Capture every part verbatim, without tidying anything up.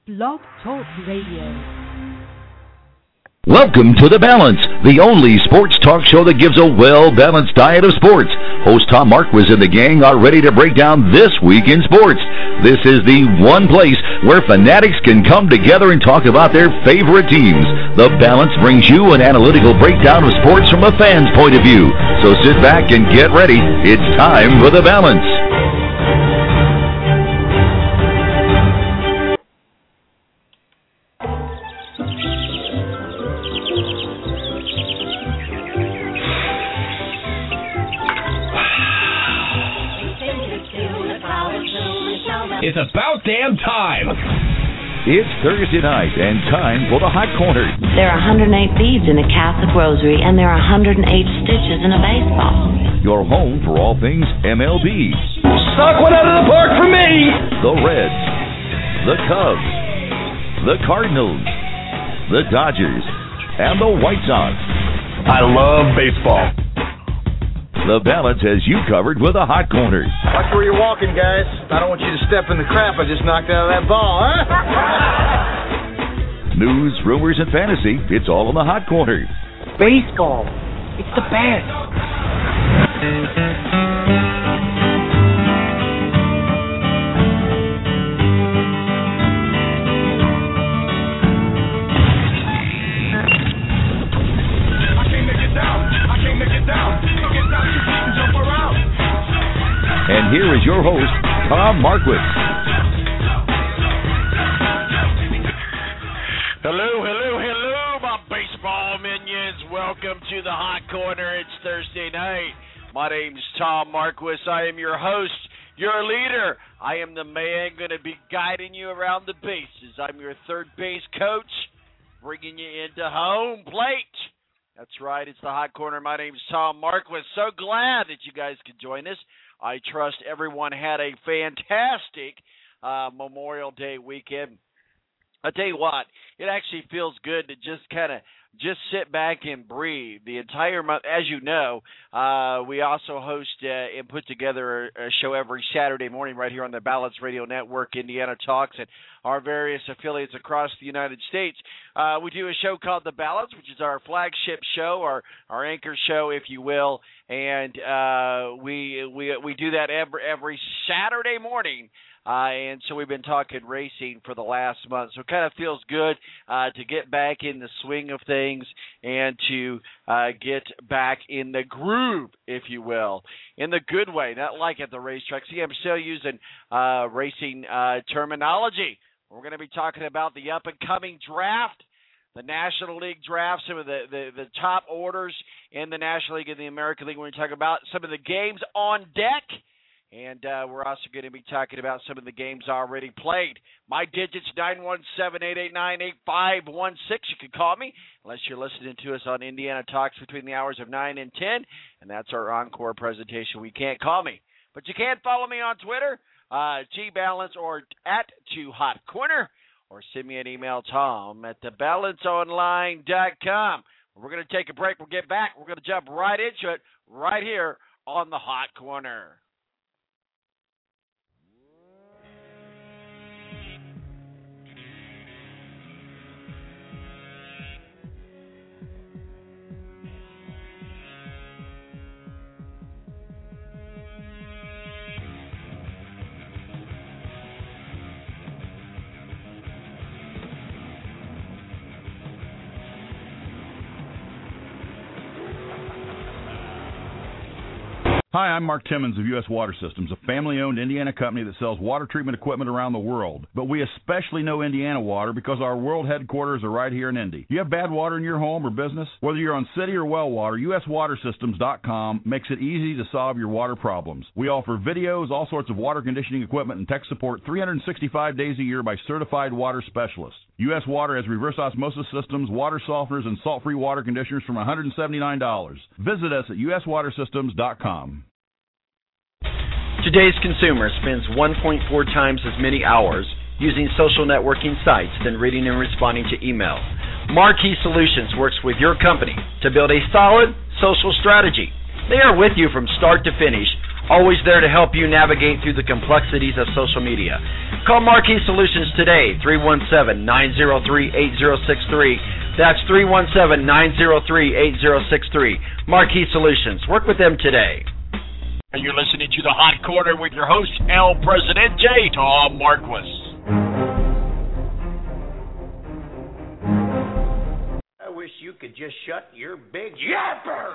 Blog Talk Radio. Welcome to The Balance, the only sports talk show that gives a well-balanced diet of sports. Host Tom Marquis and the gang are ready to break down this week in sports. This is the one place where fanatics can come together and talk about their favorite teams. The Balance brings you an analytical breakdown of sports from a fan's point of view. So sit back and get ready. It's time for The Balance. It's about damn time. It's Thursday night and time for the Hot Corner. There are one hundred eight beads in a Catholic rosary, and there are one hundred eight stitches in a baseball. Your home for all things M L B. Knock one out of the park for me. The Reds, the Cubs, the Cardinals, the Dodgers, and the White Sox. I love baseball. The Balance has you covered with a Hot Corner. Watch where you're walking, guys. I don't want you to step in the crap I just knocked out of that ball, huh? News, rumors, and fantasy, it's all in the Hot Corner. Baseball. It's the best. And here is your host, Tom Marquis. Hello, hello, hello, my baseball minions. Welcome to the Hot Corner. It's Thursday night. My name's Tom Marquis. I am your host, your leader. I am the man going to be guiding you around the bases. I'm your third base coach, bringing you into home plate. That's right, it's the Hot Corner. My name's Tom Marquis. So glad that you guys could join us. I trust everyone had a fantastic uh, Memorial Day weekend. I'll tell you what, it actually feels good to just kind of just sit back and breathe. The entire month, as you know, uh, we also host uh, and put together a, a show every Saturday morning right here on the Balance Radio Network, Indiana Talks, and our various affiliates across the United States. Uh, we do a show called The Balance, which is our flagship show, our, our anchor show, if you will, and uh, we we we do that every every Saturday morning. Uh, and so we've been talking racing for the last month. So it kind of feels good uh, to get back in the swing of things and to uh, get back in the groove, if you will, in the good way, not like at the racetrack. See, I'm still using uh, racing uh, terminology. We're going to be talking about the up-and-coming draft, the National League draft, some of the, the, the top orders in the National League and the American League. We're going to talk about some of the games on deck. And uh, we're also going to be talking about some of the games already played. My digits, nine one seven, eight eight nine, eight five one six. You can call me unless you're listening to us on Indiana Talks between the hours of nine and ten. And that's our encore presentation. We can't call me. But you can follow me on Twitter, uh, G-Balance, or at two hot corner. Or send me an email, Tom, at the balance online dot com. We're going to take a break. We'll get back. We're going to jump right into it right here on the Hot Corner. Hi, I'm Mark Timmons of U S Water Systems, a family-owned Indiana company that sells water treatment equipment around the world. But we especially know Indiana water because our world headquarters are right here in Indy. You have bad water in your home or business? Whether you're on city or well water, U S water systems dot com makes it easy to solve your water problems. We offer videos, all sorts of water conditioning equipment, and tech support three hundred sixty-five days a year by certified water specialists. U S Water has reverse osmosis systems, water softeners, and salt-free water conditioners from one hundred seventy-nine dollars. Visit us at U S water systems dot com. Today's consumer spends one point four times as many hours using social networking sites than reading and responding to email. Marquee Solutions works with your company to build a solid social strategy. They are with you from start to finish always there to help you navigate through the complexities of social media. Call Marquee Solutions today, three one seven, nine zero three, eight zero six three. That's three one seven, nine zero three, eight zero six three. Marquee Solutions. Work with them today. And you're listening to The Hot Corner with your host, El Presidente, Tom Marquis. I wish you could just shut your big yapper.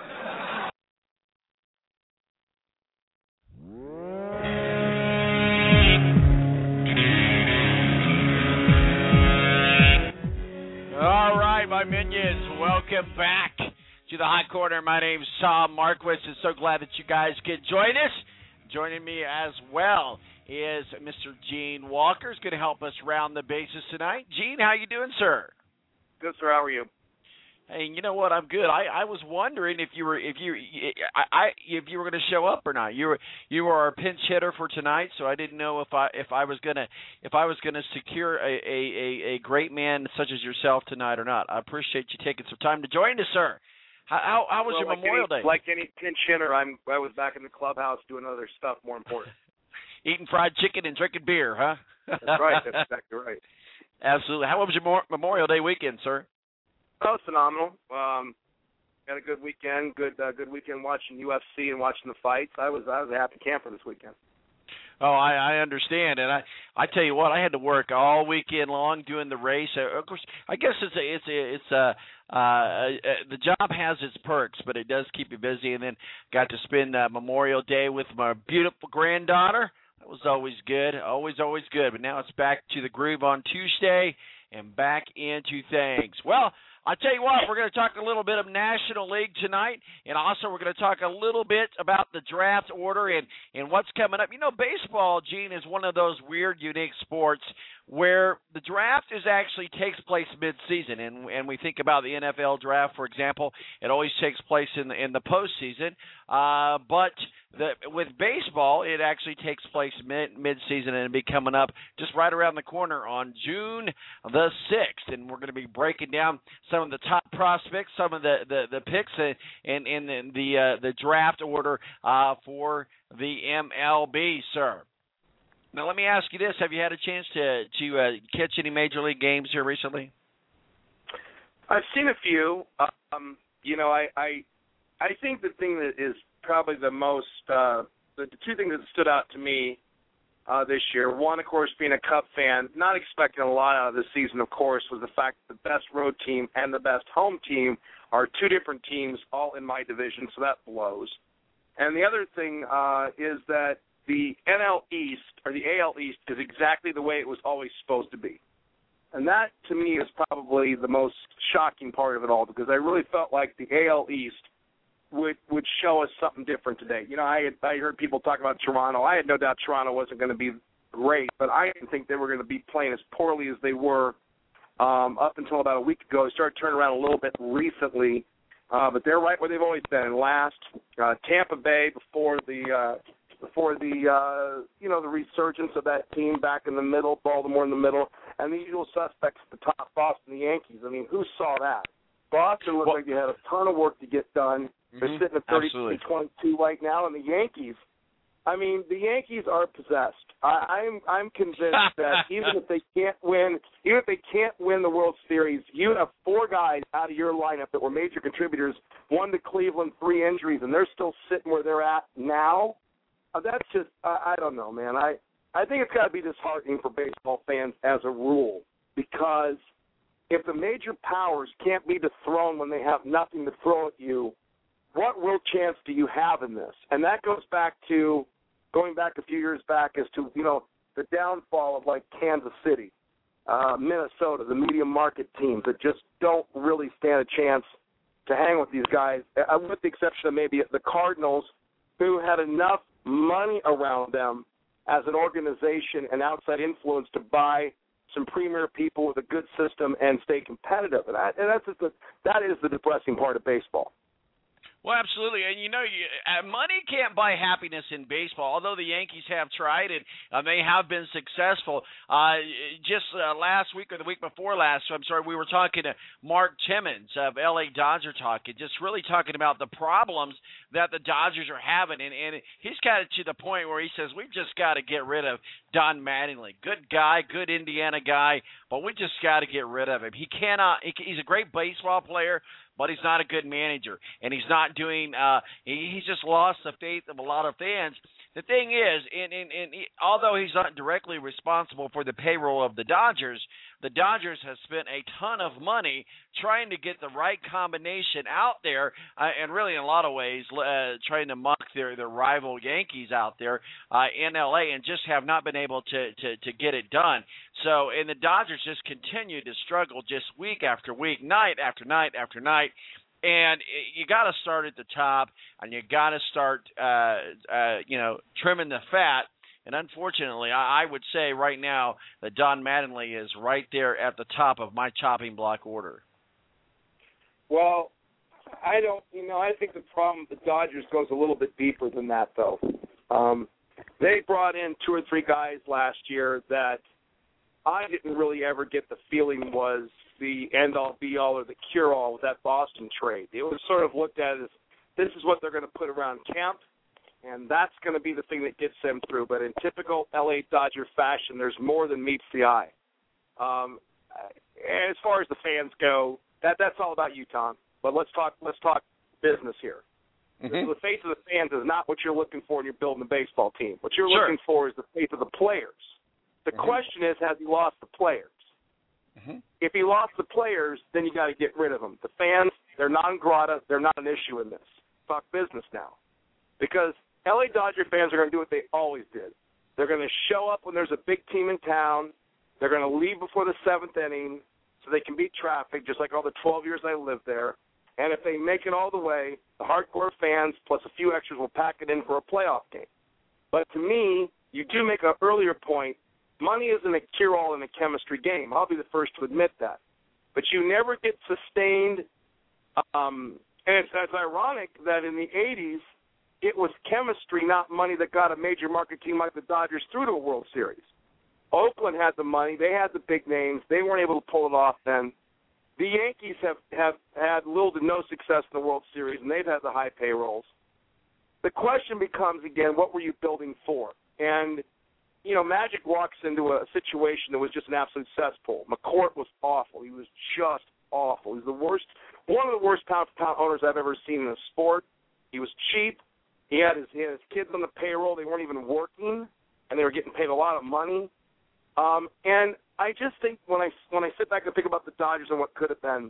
All right, my minions, welcome back to the Hot Corner. My name's Tom Marquis, and so glad that you guys could join us. Joining me as well is Mister Gene Walker. He's going to help us round the bases tonight. Gene, how you doing, sir? Good, sir. How are you? Hey, you know what? I'm good. I, I was wondering if you were if you I, I if you were going to show up or not. You were you were our pinch hitter for tonight, so I didn't know if I if I was gonna if I was gonna secure a, a, a great man such as yourself tonight or not. I appreciate you taking some time to join us, sir. How how, how was well, your like Memorial any, Day? Like any pinch hitter, I'm I was back in the clubhouse doing other stuff more important. Eating fried chicken and drinking beer, huh? That's right. That's exactly right. Absolutely. How was your Memorial Day weekend, sir? That was phenomenal. Um, had a good weekend. Good uh, good weekend watching U F C and watching the fights. I was I was a happy camper this weekend. Oh, I, I understand, and I, I tell you what, I had to work all weekend long doing the race. Uh, of course, I guess it's a, it's a, it's a, uh, uh, the job has its perks, but it does keep you busy. And then got to spend uh, Memorial Day with my beautiful granddaughter. That was always good, always always good. But now it's back to the groove on Tuesday and back into things. Well, I tell you what, we're going to talk a little bit of National League tonight, and also we're going to talk a little bit about the draft order and, and what's coming up. You know, baseball, Gene, is one of those weird, unique sports where the draft is actually takes place mid-season, and and we think about the N F L draft, for example, it always takes place in the, in the postseason. Uh, but the, with baseball, it actually takes place mid mid-season, and it'll be coming up just right around the corner on June the sixth, and we're going to be breaking down some of the top prospects, some of the the, the picks, and and, and the uh, the draft order uh, for the M L B, sir. Now, let me ask you this. Have you had a chance to to uh, catch any Major League games here recently? I've seen a few. Um, you know, I, I I think the thing that is probably the most, uh, the, the two things that stood out to me uh, this year, one, of course, being a Cub fan, not expecting a lot out of this season, of course, was the fact that the best road team and the best home team are two different teams all in my division, so that blows. And the other thing uh, is that the N L East, or the A L East, is exactly the way it was always supposed to be. And that, to me, is probably the most shocking part of it all, because I really felt like the A L East would would show us something different today. You know, I had, I heard people talk about Toronto. I had no doubt Toronto wasn't going to be great, but I didn't think they were going to be playing as poorly as they were um, up until about a week ago. They started turning around a little bit recently, uh, but they're right where they've always been. Last, uh, Tampa Bay before the uh, before the uh, you know the resurgence of that team back in the middle, Baltimore in the middle, and the usual suspects at the top, Boston, the Yankees. I mean, who saw that? Boston looked well, like they had a ton of work to get done. They're mm-hmm. sitting at thirty-two twenty-two right now, and the Yankees, I mean, the Yankees are possessed. I, I'm I'm convinced that even if they can't win, even if they can't win the World Series, you have four guys out of your lineup that were major contributors, one to Cleveland, three injuries, and they're still sitting where they're at now. Uh, that's just, uh, I don't know, man. I, I think it's got to be disheartening for baseball fans as a rule, because if the major powers can't be dethroned when they have nothing to throw at you, what real chance do you have in this? And that goes back to, going back a few years back as to, you know, the downfall of, like, Kansas City, uh, Minnesota, the medium market teams that just don't really stand a chance to hang with these guys, uh, with the exception of maybe the Cardinals, who had enough money around them as an organization and outside influence to buy some premier people with a good system and stay competitive. And, I, and that's just the, that is the depressing part of baseball. Well, absolutely, and you know, you, uh, money can't buy happiness in baseball. Although the Yankees have tried it, uh, they have been successful. Uh, just uh, last week or the week before last, I'm sorry, we were talking to Mark Timmons of L A Dodger Talk, and just really talking about the problems that the Dodgers are having, and, and he's got it to the point where he says we've just got to get rid of Don Mattingly. Good guy, good Indiana guy, but we just got to get rid of him. He cannot. He, he's a great baseball player, but he's not a good manager, and he's not doing uh, – he, he's just lost the faith of a lot of fans. The thing is, and, and, and he, although he's not directly responsible for the payroll of the Dodgers, the Dodgers have spent a ton of money trying to get the right combination out there, uh, and really in a lot of ways uh, trying to mock their, their rival Yankees out there uh, in L A, and just have not been able to, to, to get it done. So, and the Dodgers just continue to struggle just week after week, night after night after night. And you got to start at the top, and you got to start, uh, uh, you know, trimming the fat. And unfortunately, I, I would say right now that Don Mattingly is right there at the top of my chopping block order. Well, I don't, you know, I think the problem with the Dodgers goes a little bit deeper than that, though. Um, they brought in two or three guys last year that I didn't really ever get the feeling was the end-all, be-all, or the cure-all with that Boston trade. It was sort of looked at as this is what they're going to put around camp, and that's going to be the thing that gets them through. But in typical L A Dodger fashion, there's more than meets the eye. Um, as far as the fans go, that that's all about you, Tom. But let's talk let's talk business here. Mm-hmm. The faith of the fans is not what you're looking for when you're building a baseball team. What you're sure. looking for is the faith of the players. The mm-hmm. question is, has he lost the players? Mm-hmm. If he lost the players, then you got to get rid of them. The fans, they're non grata. They're not an issue in this. Talk business now. Because L A Dodger fans are going to do what they always did. They're going to show up when there's a big team in town. They're going to leave before the seventh inning so they can beat traffic, just like all the twelve years I lived there. And if they make it all the way, the hardcore fans plus a few extras will pack it in for a playoff game. But to me, you do make an earlier point. Money isn't a cure-all in a chemistry game. I'll be the first to admit that. But you never get sustained. Um, and it's, it's ironic that in the eighties, it was chemistry, not money, that got a major market team like the Dodgers through to a World Series. Oakland had the money. They had the big names. They weren't able to pull it off then. The Yankees have, have had little to no success in the World Series, and they've had the high payrolls. The question becomes, again, what were you building for? And you know, Magic walks into a situation that was just an absolute cesspool. McCourt was awful. He was just awful. He's the worst, one of the worst pound-for-pound owners I've ever seen in a sport. He was cheap. He had his, he had his kids on the payroll. They weren't even working, and they were getting paid a lot of money. Um, and I just think when I when I sit back and think about the Dodgers and what could have been,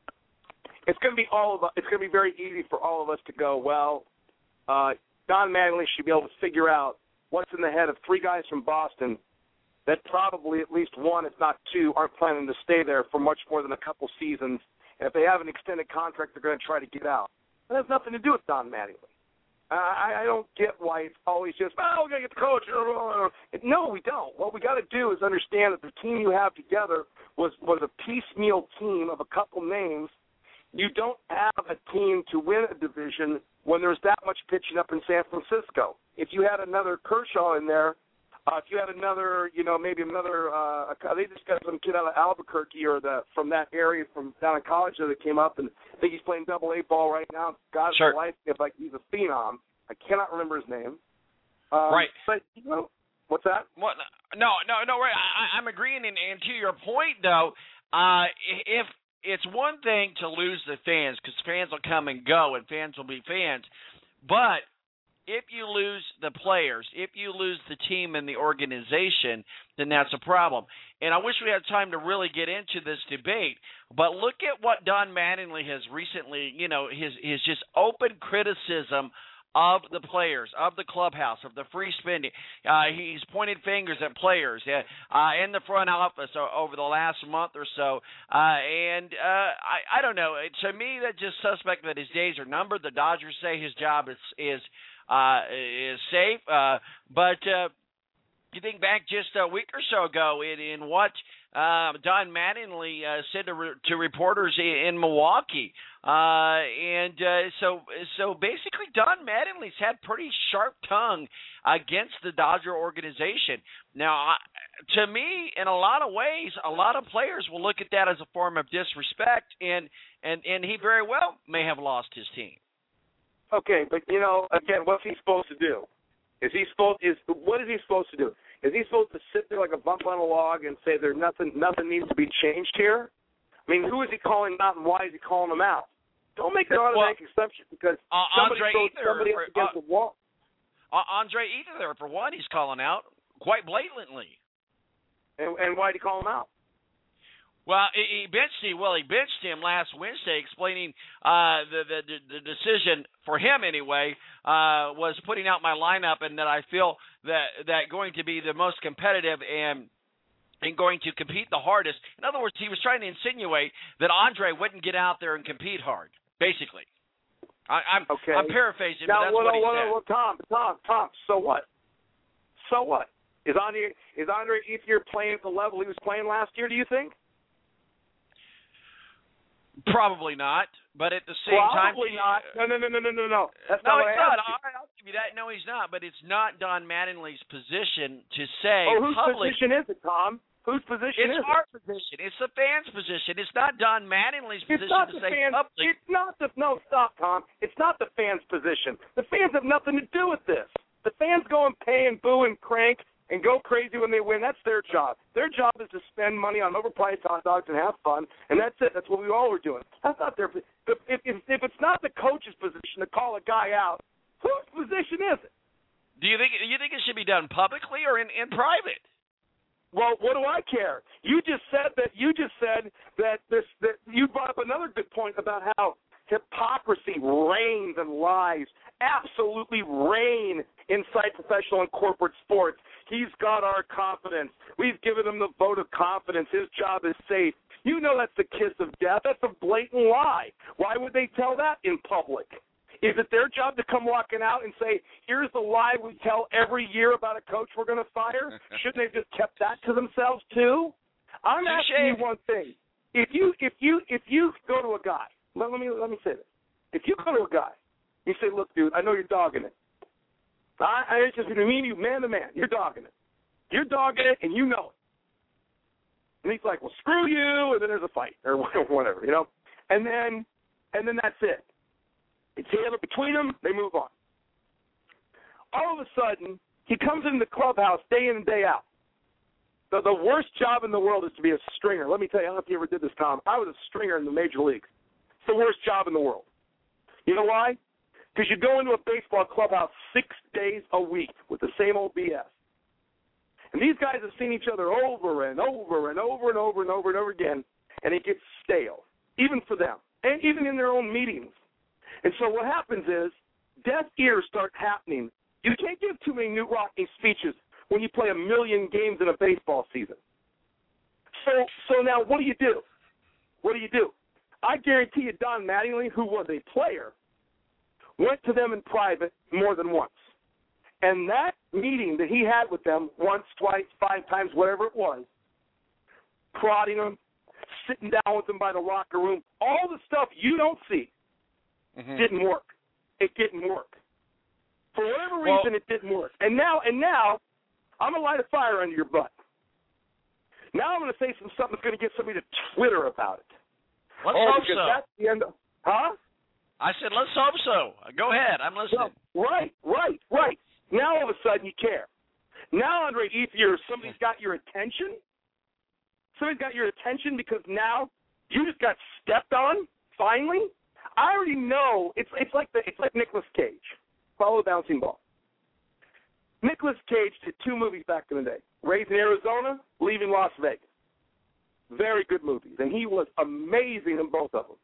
it's going to be all of it's going to be very easy for all of us to go, well, uh, Don Mattingly should be able to figure out what's in the head of three guys from Boston that probably at least one, if not two, aren't planning to stay there for much more than a couple seasons. And if they have an extended contract, they're going to try to get out. That has nothing to do with Don Mattingly. I, I don't get why it's always just, oh, we're going to get the coach. No, we don't. What we got to do is understand that the team you have together was, was a piecemeal team of a couple names. You don't have a team to win a division when there's that much pitching up in San Francisco. If you had another Kershaw in there, uh, if you had another, you know, maybe another, uh, they just got some kid out of Albuquerque or the from that area from down in college that came up, and I think he's playing double A ball right now. God's sure. life, if like he's a phenom. I cannot remember his name. Um, right. But, you know, what's that? What? No, no, no, right. I, I'm agreeing, and, and to your point, though, uh, if it's one thing to lose the fans, because fans will come and go, and fans will be fans, but if you lose the players, if you lose the team and the organization, then that's a problem. And I wish we had time to really get into this debate, but look at what Don Mattingly has recently, you know, his, his just open criticism of the players, of the clubhouse, of the free spending. Uh, he's pointed fingers at players uh, uh, in the front office over the last month or so. Uh, and uh, I, I don't know. To me, that's just suspect that his days are numbered. The Dodgers say his job is is uh, is safe. Uh, but uh, you think back just a week or so ago in, in what uh, Don Mattingly uh, said to, re- to reporters in, in Milwaukee. Uh, and uh, so so basically Don Mattingly's had pretty sharp tongue against the Dodger organization. Now, I, to me, in a lot of ways, a lot of players will look at that as a form of disrespect, and, and, and he very well may have lost his team. Okay, but, you know, again, what's he supposed to do? Is he supposed is what is he supposed to do? Is he supposed to sit there like a bump on a log and say there's nothing nothing needs to be changed here? I mean, who is he calling out and why is he calling them out? Don't make an automatic well, exception because uh, somebody Andre throws Ether, somebody for, up against uh, the wall. Uh, Andre Ether, for one, he's calling out quite blatantly. And, and why did he call him out? Well, he benched him. Well, he benched him last Wednesday, explaining uh, the, the the decision for him anyway uh, was putting out my lineup, and that I feel that that going to be the most competitive and and going to compete the hardest. In other words, he was trying to insinuate that Andre wouldn't get out there and compete hard. Basically, I, I'm okay. I'm paraphrasing, now, but that's well, what he well, said. Well, Tom, Tom, Tom. So what? So what? Is Andre is Andre Ethier playing at the level he was playing last year? Do you think? Probably not, but at the same Probably time, Probably not. No, no, no, no, no, no, no. That's no, not it's what I not. asked you. All right, I'll give you that. No, he's not. But it's not Don Mattingly's position to say. Oh, whose public, position is it, Tom? Whose position it's is it? our position. It's the fans' position. It's not Don Mattingly's It's position not to the say fans. public. It's not the no. Stop, Tom. It's not the fans' position. The fans have nothing to do with this. The fans go and pay and boo and crank and go crazy when they win. That's their job. Their job is to spend money on overpriced hot dogs and have fun, and that's it. That's what we all were doing. That's not their. If if, if it's not the coach's position to call a guy out, whose position is it? Do you think you think it should be done publicly or in, in private? Well, what do I care? You just said that. You just said that this. That you brought up another good point about how hypocrisy reigns and lies absolutely reign inside professional and corporate sports. He's got our confidence. We've given him the vote of confidence. His job is safe. You know that's the kiss of death. That's a blatant lie. Why would they tell that in public? Is it their job to come walking out and say, here's the lie we tell every year about a coach we're going to fire? Shouldn't they have just kept that to themselves too? I'm asking you one thing. If you if you if you go to a guy, let, let me let me say this. If you go to a guy, you say, look, dude, I know you're dogging it. I, I it's just between me and you, man to man. You're dogging it. You're dogging it, and you know it. And he's like, well, screw you, and then there's a fight or whatever, you know. And then, and then that's it. It's handled between them. They move on. All of a sudden, he comes in the clubhouse day in and day out. The, the worst job in the world is to be a stringer. Let me tell you, I don't know if you ever did this, Tom. I was a stringer in the major leagues. It's the worst job in the world. You know why? Because you go into a baseball clubhouse six days a week with the same old B S. And these guys have seen each other over and over and over and over and over and over again, and it gets stale, even for them, and even in their own meetings. And so what happens is deaf ears start happening. You can't give too many Knute Rockne speeches when you play a million games in a baseball season. So so now what do you do? What do you do? I guarantee you Don Mattingly, who was a player, went to them in private more than once. And that meeting that he had with them once, twice, five times, whatever it was, prodding them, sitting down with them by the locker room, all the stuff you don't see, mm-hmm. didn't work. It didn't work. For whatever reason, well, it didn't work. And now, and now, I'm going to light a fire under your butt. Now I'm going to say some something that's going to get somebody to Twitter about it. Let's oh, hope so. That's the end of, huh? I said, let's hope so. Go ahead. I'm listening. Well, right, right, right. Now all of a sudden you care. Now, Andre Ethier, somebody's got your attention. Somebody's got your attention because now you just got stepped on, finally. I already know. It's it's like the it's like Nicolas Cage. Follow the bouncing ball. Nicolas Cage did two movies back in the day. Raised in Arizona, Leaving Las Vegas. Very good movies. And he was amazing in both of them.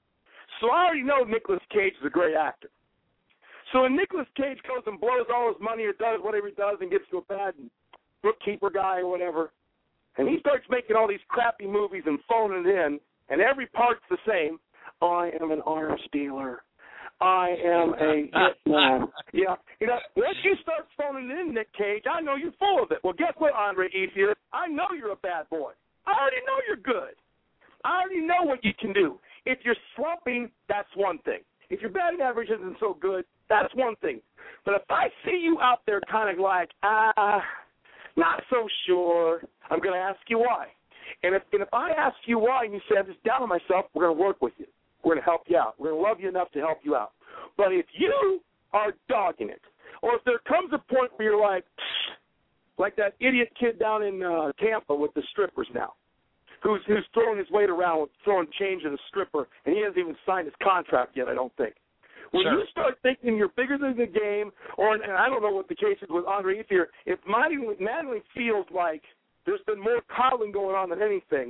So I already know Nicolas Cage is a great actor. So when Nicolas Cage goes and blows all his money or does whatever he does and gets to a bad bookkeeper guy or whatever, and he starts making all these crappy movies and phoning it in, and every part's the same, I am an arms dealer. I am a hitman. Yeah. You know, once you start phoning it in, Nick Cage, I know you're full of it. Well, guess what, Andre Ethier? I know you're a bad boy. I already know you're good. I already know what you can do. If you're slumping, that's one thing. If your batting average isn't so good, that's one thing. But if I see you out there kind of like, ah, not so sure, I'm going to ask you why. And if, and if I ask you why and you say, I'm just down on myself, we're going to work with you. We're going to help you out. We're going to love you enough to help you out. But if you are dogging it, or if there comes a point where you're like, like that idiot kid down in uh, Tampa with the strippers now, who's who's throwing his weight around, throwing change at a stripper, and he hasn't even signed his contract yet, I don't think. When sure. you start thinking you're bigger than the game, or and I don't know what the case is with Andre Ethier, if Mattingly, Mattingly feels like there's been more coddling going on than anything,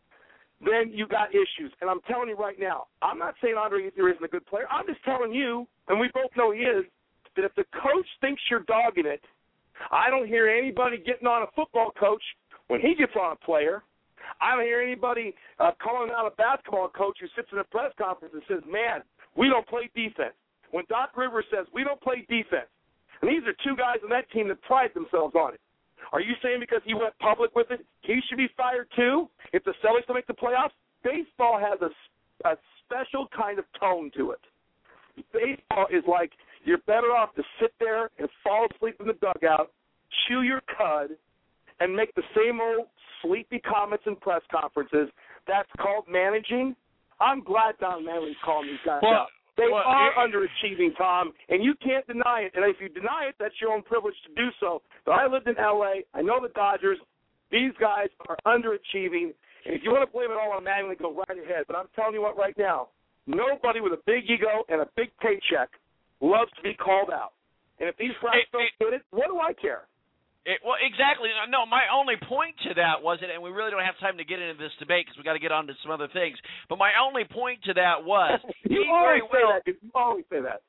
then you got issues. And I'm telling you right now, I'm not saying Andre Ethier isn't a good player. I'm just telling you, and we both know he is, that if the coach thinks you're dogging it, I don't hear anybody getting on a football coach when he gets on a player. I don't hear anybody uh, calling out a basketball coach who sits in a press conference and says, man, we don't play defense. When Doc Rivers says, we don't play defense, and these are two guys on that team that pride themselves on it, are you saying because he went public with it, he should be fired too? If the Celtics don't make the playoffs, baseball has a, a special kind of tone to it. Baseball is like you're better off to sit there and fall asleep in the dugout, chew your cud, and make the same old sleepy comments in press conferences. That's called managing. I'm glad Don Manley's calling these guys well, out. They well, are it, underachieving, Tom, and you can't deny it. And if you deny it, that's your own privilege to do so. But I lived in L A. I know the Dodgers. These guys are underachieving. And if you want to blame it all on Manley, go right ahead. But I'm telling you what right now, nobody with a big ego and a big paycheck loves to be called out. And if these guys it, don't it, get it, what do I care? It, well, exactly. No, my only point to that was, and we really don't have time to get into this debate because we got to get on to some other things. But my only point to that was, you always say well, that. You always say that.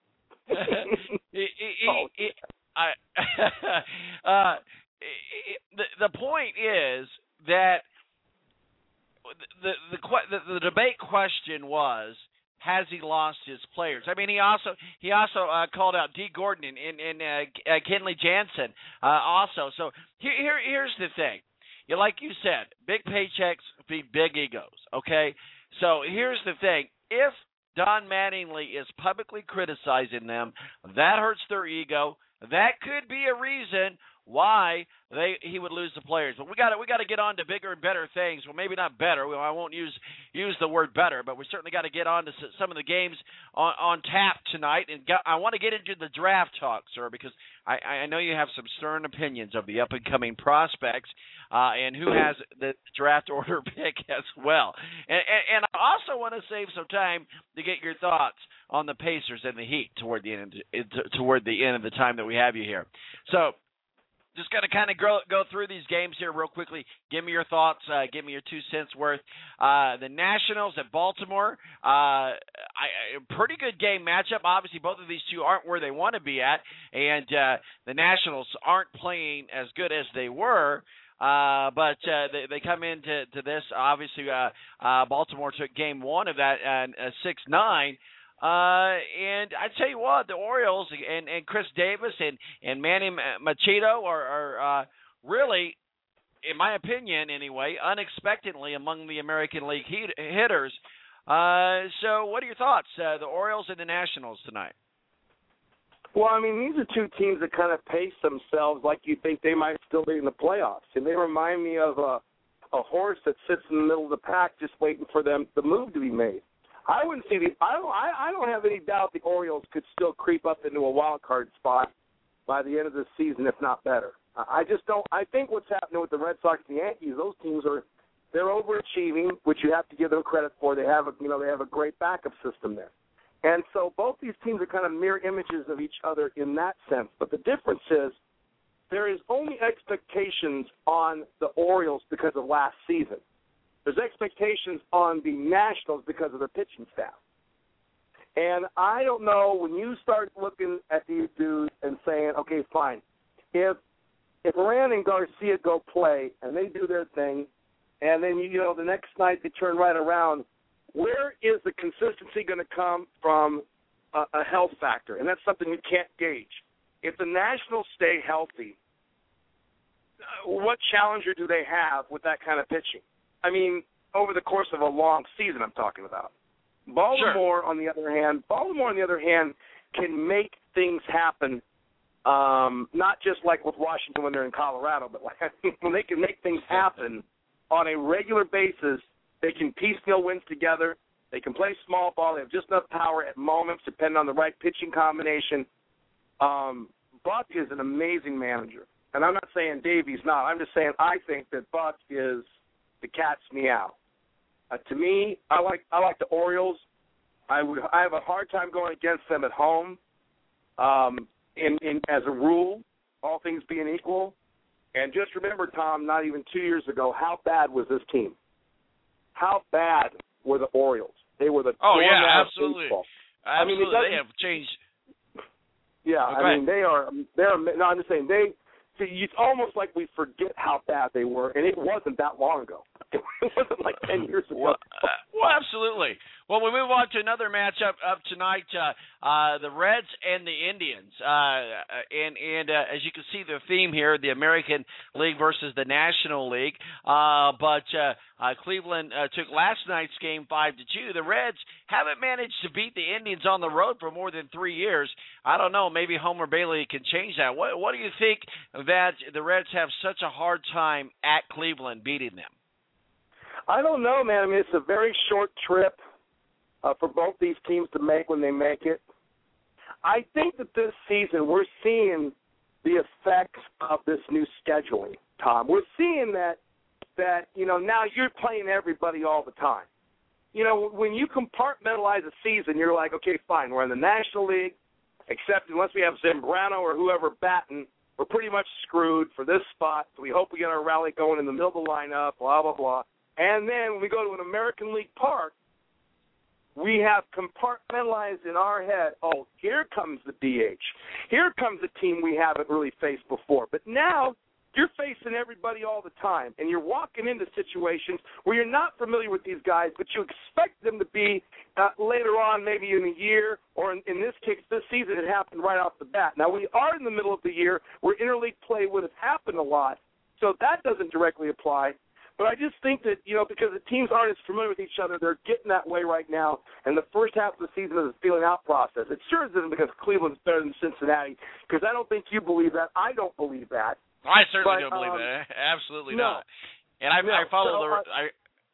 it, it, oh. it, I, uh, it, the the point is that the the the, the debate question was, has he lost his players? I mean, he also he also uh, called out D. Gordon and, and, and uh, uh, Kenley Jansen uh, also. So here, here here's the thing. You like you said, big paychecks feed big egos, okay? So here's the thing. If Don Mattingly is publicly criticizing them, that hurts their ego. That could be a reason why they he would lose the players. But we got to we got to get on to bigger and better things. Well, maybe not better. Well, I won't use use the word better, but we certainly got to get on to some of the games on, on tap tonight. And got, I want to get into the draft talk, sir, because I, I know you have some stern opinions of the up and coming prospects uh, and who has the draft order pick as well. And, and, and I also want to save some time to get your thoughts on the Pacers and the Heat toward the end toward the end of the time that we have you here. So. Just going to kind of go, go through these games here real quickly. Give me your thoughts. Uh, give me your two cents worth. Uh, the Nationals at Baltimore, uh, I, a pretty good game matchup. Obviously, both of these two aren't where they want to be at, and uh, the Nationals aren't playing as good as they were. Uh, but uh, they, they come into to this. Obviously, uh, uh, Baltimore took game one of that uh, six nine. Uh, and I tell you what, the Orioles and, and Chris Davis and, and Manny Machado are, are uh, really, in my opinion anyway, unexpectedly among the American League hit, hitters. Uh, so what are your thoughts, uh, the Orioles and the Nationals tonight? Well, I mean, these are two teams that kind of pace themselves like you think they might still be in the playoffs. And they remind me of a, a horse that sits in the middle of the pack just waiting for them the move to be made. I wouldn't see the. I don't. I, I don't have any doubt the Orioles could still creep up into a wild card spot by the end of the season, if not better. I just don't. I think what's happening with the Red Sox and the Yankees, those teams are they're overachieving, which you have to give them credit for. They have a you know they have a great backup system there, and so both these teams are kind of mirror images of each other in that sense. But the difference is there is only expectations on the Orioles because of last season. There's expectations on the Nationals because of their pitching staff. And I don't know, when you start looking at these dudes and saying, okay, fine, if if Moran and Garcia go play and they do their thing, and then, you know, the next night they turn right around, where is the consistency going to come from a, a health factor? And that's something you can't gauge. If the Nationals stay healthy, what challenger do they have with that kind of pitching? I mean, over the course of a long season, I'm talking about. Baltimore, sure. on the other hand, Baltimore, on the other hand, can make things happen. Um, not just like with Washington when they're in Colorado, but like when they can make things happen on a regular basis. They can piecemeal wins together. They can play small ball. They have just enough power at moments, depending on the right pitching combination. Um, Buck is an amazing manager. And I'm not saying Davey's not. I'm just saying I think that Buck is the cat's meow. Uh, to me, I like I like the Orioles. I would I have a hard time going against them at home. Um, in, in as a rule, all things being equal. And just remember, Tom, not even two years ago, how bad was this team? How bad were the Orioles? They were the oh yeah, absolutely. Baseball. Absolutely, I mean, they have changed. Yeah, okay. I mean they are. They're. No, I'm just saying they. It's almost like we forget how bad they were, and it wasn't that long ago. It wasn't like ten years ago. Well, uh, well absolutely. Well, we move on to another matchup up tonight, uh, uh, the Reds and the Indians. Uh, and and uh, as you can see, the theme here, the American League versus the National League. Uh, but uh, uh, Cleveland uh, took last night's game five to two. The Reds haven't managed to beat the Indians on the road for more than three years. I don't know. Maybe Homer Bailey can change that. What, what do you think that the Reds have such a hard time at Cleveland beating them? I don't know, man. I mean, it's a very short trip uh, for both these teams to make when they make it. I think that this season we're seeing the effects of this new scheduling, Tom. We're seeing that, that you know, now you're playing everybody all the time. You know, when you compartmentalize a season, you're like, okay, fine, we're in the National League, except unless we have Zambrano or whoever batting, we're pretty much screwed for this spot. So we hope we get our rally going in the middle of the lineup, blah, blah, blah. And then when we go to an American League park, we have compartmentalized in our head, oh, here comes the D H. Here comes a team we haven't really faced before. But now you're facing everybody all the time, and you're walking into situations where you're not familiar with these guys, but you expect them to be uh, later on, maybe in a year, or in, in this case, this season, it happened right off the bat. Now, we are in the middle of the year where interleague play would have happened a lot, so that doesn't directly apply. But I just think that, you know, because the teams aren't as familiar with each other, they're getting that way right now. And the first half of the season is a feeling-out process. It sure isn't because Cleveland's better than Cincinnati, because I don't think you believe that. I don't believe that. I certainly but, don't believe um, that. Absolutely no. not. And I, no, I follow so, the. uh, I,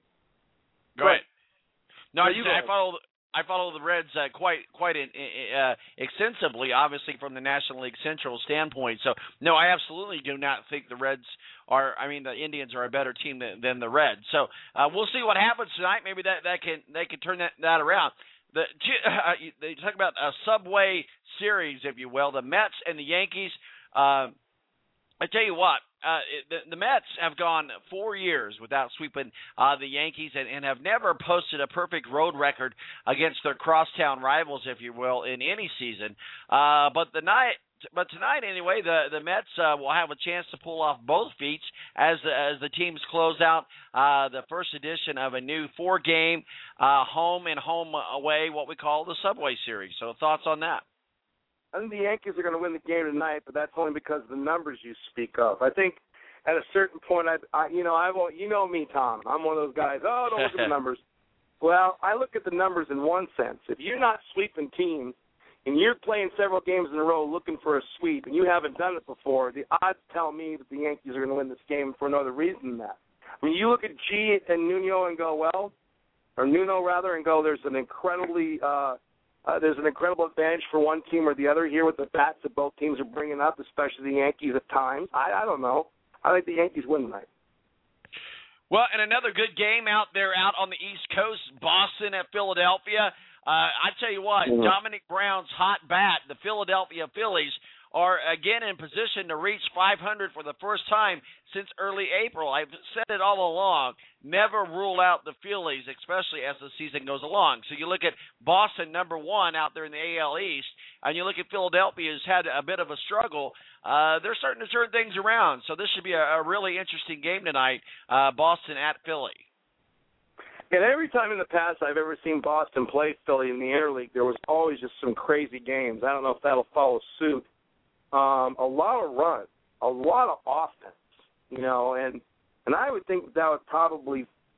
go ahead. No, no I, you I follow. I follow the Reds uh, quite quite in, uh, extensively, obviously from the National League Central standpoint. So, no, I absolutely do not think the Reds are. I mean, the Indians are a better team than, than the Reds. So, uh, we'll see what happens tonight. Maybe that, that can they can turn that, that around. The uh, they talk about a subway series, if you will. The Mets and the Yankees. Uh, I tell you what, uh, the, the Mets have gone four years without sweeping uh, the Yankees and, and have never posted a perfect road record against their crosstown rivals, if you will, in any season. Uh, but the night, but tonight anyway, the the Mets uh, will have a chance to pull off both feats as the, as the teams close out uh, the first edition of a new four-game uh, home and home away, what we call the Subway Series. So, thoughts on that? I think the Yankees are going to win the game tonight, but that's only because of the numbers you speak of. I think at a certain point, I, I you know, I won't. You know me, Tom. I'm one of those guys. Oh, don't look at the numbers. Well, I look at the numbers in one sense. If you're not sweeping teams and you're playing several games in a row looking for a sweep, and you haven't done it before, the odds tell me that the Yankees are going to win this game for no other reason than that. When you look at G and Nuno and go, well, or Nuno rather, and go, there's an incredibly uh, Uh, there's an incredible advantage for one team or the other here with the bats that both teams are bringing up, especially the Yankees at times. I, I don't know. I think the Yankees win tonight. Well, and another good game out there out on the East Coast, Boston at Philadelphia. Uh, I tell you what, mm-hmm. Dominic Brown's hot bat, the Philadelphia Phillies, are again in position to reach five hundred for the first time since early April. I've said it all along, never rule out the Phillies, especially as the season goes along. So you look at Boston, number one out there in the A L East, and you look at Philadelphia, who's had a bit of a struggle. Uh, they're starting to turn things around. So this should be a, a really interesting game tonight, uh, Boston at Philly. And every time in the past I've ever seen Boston play Philly in the interleague, there was always just some crazy games. I don't know if that'll follow suit. Um, a lot of runs, a lot of offense, you know, and and I would think that would probably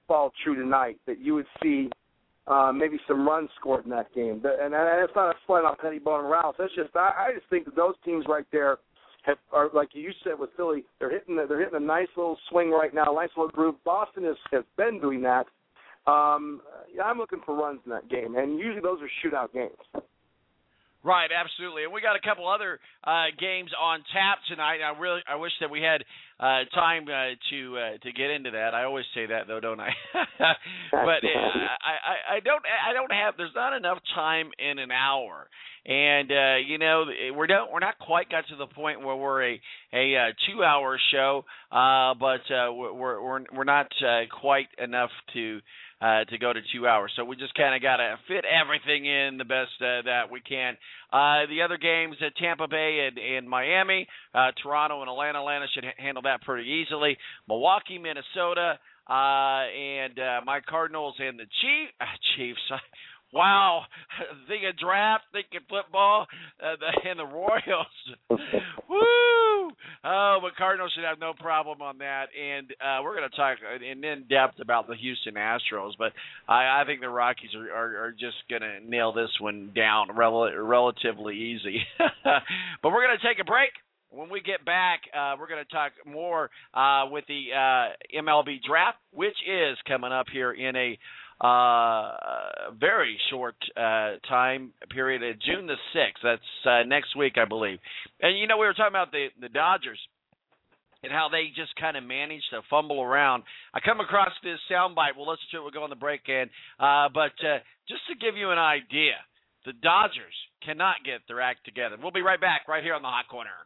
fall true tonight, that you would see uh, maybe some runs scored in that game. And, and that's not a slight on Pettibone and Rouse. That's just I, I just think that those teams right there have, are, like you said with Philly, they're hitting they're hitting a nice little swing right now, nice little groove. Boston has, has been doing that. Um, yeah, I'm looking for runs in that game, and usually those are shootout games. Right, absolutely, and we got a couple other uh, games on tap tonight. I really, I wish that we had uh, time uh, to uh, to get into that. I always say that though, don't I? But uh, I, I, I don't, I don't have. There's not enough time in an hour, and uh, you know, we're don't, we're not quite got to the point where we're a a uh, two hour show, uh, but uh, we're we're we're not uh, quite enough to. Uh, to go to two hours. So we just kind of got to fit everything in the best uh, that we can. Uh, the other games at Tampa Bay and, and Miami, uh, Toronto and Atlanta. Atlanta should ha- handle that pretty easily. Milwaukee, Minnesota, uh, and uh, my Cardinals and the Chief, uh, Chiefs. Wow, thinking draft, thinking football, uh, the, and the Royals. Woo! Oh, but Cardinals should have no problem on that. And uh, we're going to talk in, in depth about the Houston Astros, but I, I think the Rockies are, are, are just going to nail this one down rel- relatively easy. But we're going to take a break. When we get back, uh, we're going to talk more uh, with the uh, M L B draft, which is coming up here in a Uh, very short uh, time period, uh, June the sixth. That's uh, next week, I believe. And, you know, we were talking about the, the Dodgers and how they just kind of managed to fumble around. I come across this soundbite. We'll listen to it. We'll go on the break in. Uh, but uh, just to give you an idea, the Dodgers cannot get their act together. We'll be right back right here on the Hot Corner.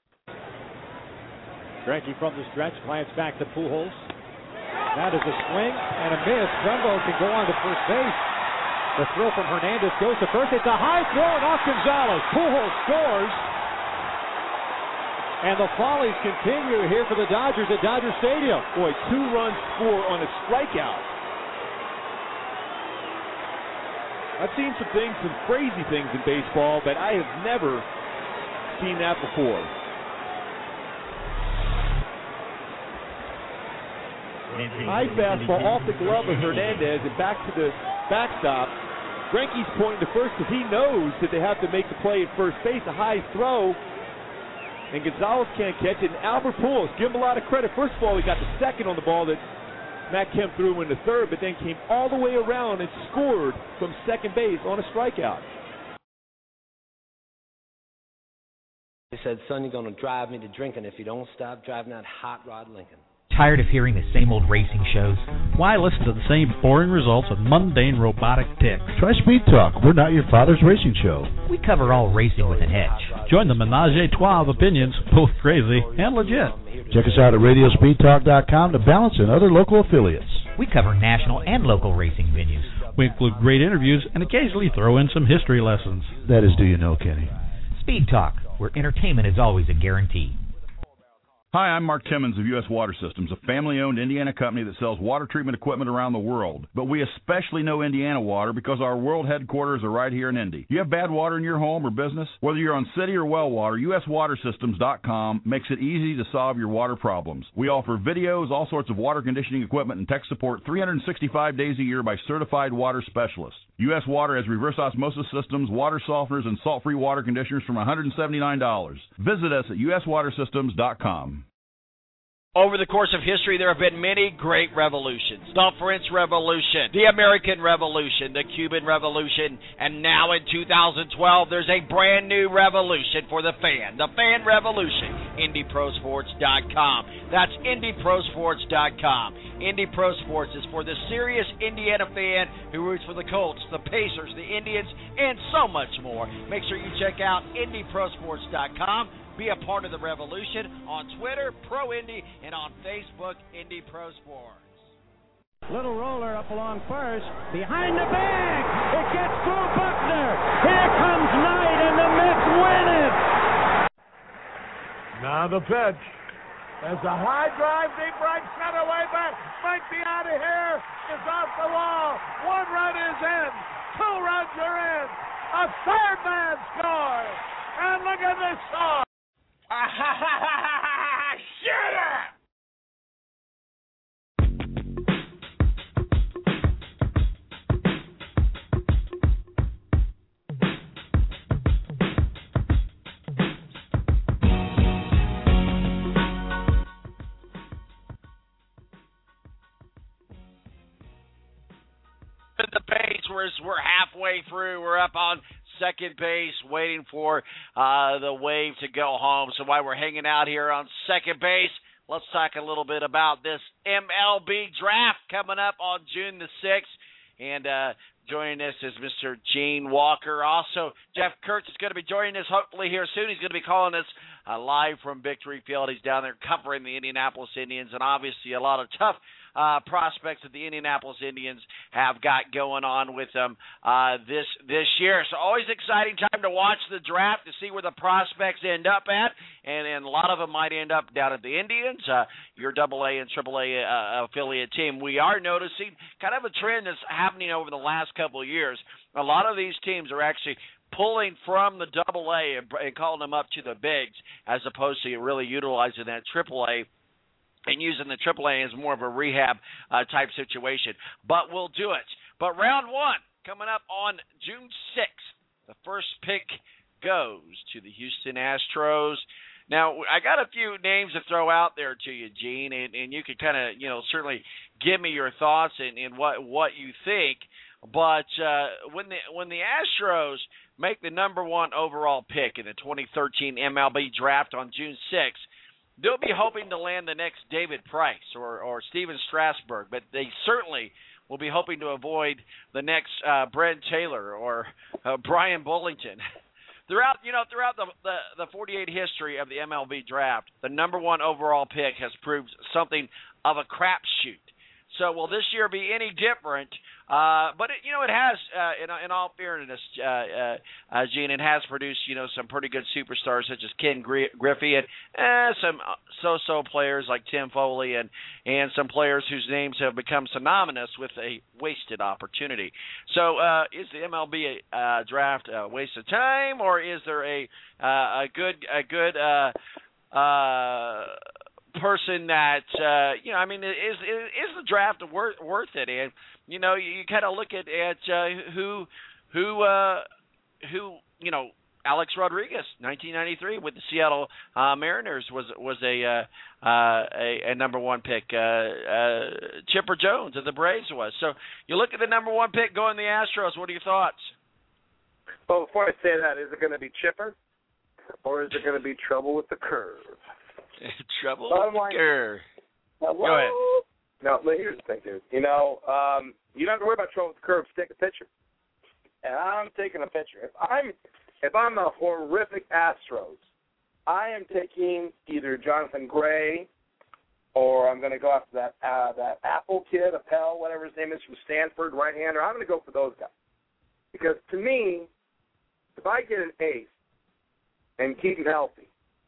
Greinke from the stretch, glance back to Pujols. That is a swing and a miss. Trumbo can go on to first base. The throw from Hernandez goes to first. It's a high throw and off Gonzalez. Pujols scores. And the follies continue here for the Dodgers at Dodger Stadium. Boy, two runs scored on a strikeout. I've seen some things, some crazy things in baseball, but I have never seen that before. High fastball off the glove of Hernandez and back to the backstop. Greinke's pointing to first because he knows that they have to make the play at first base. A high throw, and Gonzalez can't catch it. And Albert Pujols, give him a lot of credit. First of all, he got the second on the ball that Matt Kemp threw in the third, but then came all the way around and scored from second base on a strikeout. He said, son, you're going to drive me to drinking if you don't stop driving that hot rod Lincoln. Tired of hearing the same old racing shows? Why listen to the same boring results of mundane robotic ticks? Try Speed Talk. We're not your father's racing show. We cover all racing with an edge. Join the menage a trois of opinions, both crazy and legit. Check us out at radio speed talk dot com to balance and other local affiliates. We cover national and local racing venues. We include great interviews and occasionally throw in some history lessons. That is Do You Know, Kenny. Speed Talk, where entertainment is always a guarantee. Hi, I'm Mark Timmons of U S Water Systems, a family-owned Indiana company that sells water treatment equipment around the world. But we especially know Indiana water because our world headquarters are right here in Indy. You have bad water in your home or business? Whether you're on city or well water, U S water systems dot com makes it easy to solve your water problems. We offer videos, all sorts of water conditioning equipment, and tech support three hundred sixty-five days a year by certified water specialists. U S Water has reverse osmosis systems, water softeners, and salt-free water conditioners from one hundred seventy-nine dollars. Visit us at U S water systems dot com. Over the course of history, there have been many great revolutions. The French Revolution, the American Revolution, the Cuban Revolution, and now in two thousand twelve, there's a brand new revolution for the fan. The Fan Revolution. Indy Pro Sports dot com. That's Indy Pro Sports dot com. Indy Pro Sports is for the serious Indiana fan who roots for the Colts, the Pacers, the Indians, and so much more. Make sure you check out Indy Pro Sports dot com. Be a part of the revolution on Twitter, Pro Indy, and on Facebook, Indy Pro Sports. Little roller up along first. Behind the bag. It gets through Buckner. Here comes Knight, and the Mets win it. Now the pitch. There's a high drive, deep right center, way back. Might be out of here. It's off the wall. One run is in. Two runs are in. A third man scores. And look at this song. Shut up! we're, we're halfway through. We're up on second base waiting for uh, the Wave to go home. So while we're hanging out here on second base, let's talk a little bit about this M L B draft coming up on June the sixth. And uh, joining us is Mister Gene Walker. Also, Jeff Kurtz is going to be joining us hopefully here soon. He's going to be calling us uh, live from Victory Field. He's down there covering the Indianapolis Indians, and obviously a lot of tough uh, prospects that the Indianapolis Indians have got going on with them uh, this this year. So always exciting time to watch the draft to see where the prospects end up at, and, and a lot of them might end up down at the Indians, uh, your double A and triple A uh, affiliate team. We are noticing kind of a trend that's happening over the last couple of years. A lot of these teams are actually pulling from the double A and, and calling them up to the bigs, as opposed to really utilizing that triple A and using the triple A as more of a rehab uh, type situation. But we'll do it. But round one coming up on June sixth. The first pick goes to the Houston Astros. Now, I got a few names to throw out there to you, Gene, and, and you can kind of, you know, certainly give me your thoughts and, and what what you think. But uh, when the when the Astros make the number one overall pick in the twenty thirteen M L B draft on June sixth, they'll be hoping to land the next David Price or, or Steven Strasburg, but they certainly will be hoping to avoid the next uh, Brent Taylor or uh, Brian Bullington. Throughout, you know, throughout the, the the forty-eight history of the M L B draft, the number one overall pick has proved something of a crapshoot. So will this year be any different? Uh, but, it, you know, it has, uh, in, in all fairness, uh, uh, uh, Gene, it has produced, you know, some pretty good superstars such as Ken Gri- Griffey and uh, some so-so players like Tim Foley and, and some players whose names have become synonymous with a wasted opportunity. So uh, is the M L B uh, draft a waste of time, or is there a uh, a good a good uh, uh, person that uh, you know? I mean, is is, is the draft worth worth it? And you know, you, you kind of look at at uh, who who uh, who you know. Alex Rodriguez, nineteen ninety-three, with the Seattle uh, Mariners, was was a, uh, uh, a a number one pick. Uh, uh, Chipper Jones of the Braves was. So you look at the number one pick going the Astros. What are your thoughts? Well, before I say that, is it going to be Chipper, or is it going to be trouble with the curve? Trouble Bottom with line, the curve. Now, Go ahead. No, here's the thing, dude. You know, um, you don't have to worry about trouble with the curve. Take a picture. And I'm taking a picture. If I'm if I'm the horrific Astros, I am taking either Jonathan Gray, or I'm going to go after that uh, that Apple kid, Appel, whatever his name is, from Stanford, right-hander. I'm going to go for those guys. Because to me, if I get an ace and keep him healthy,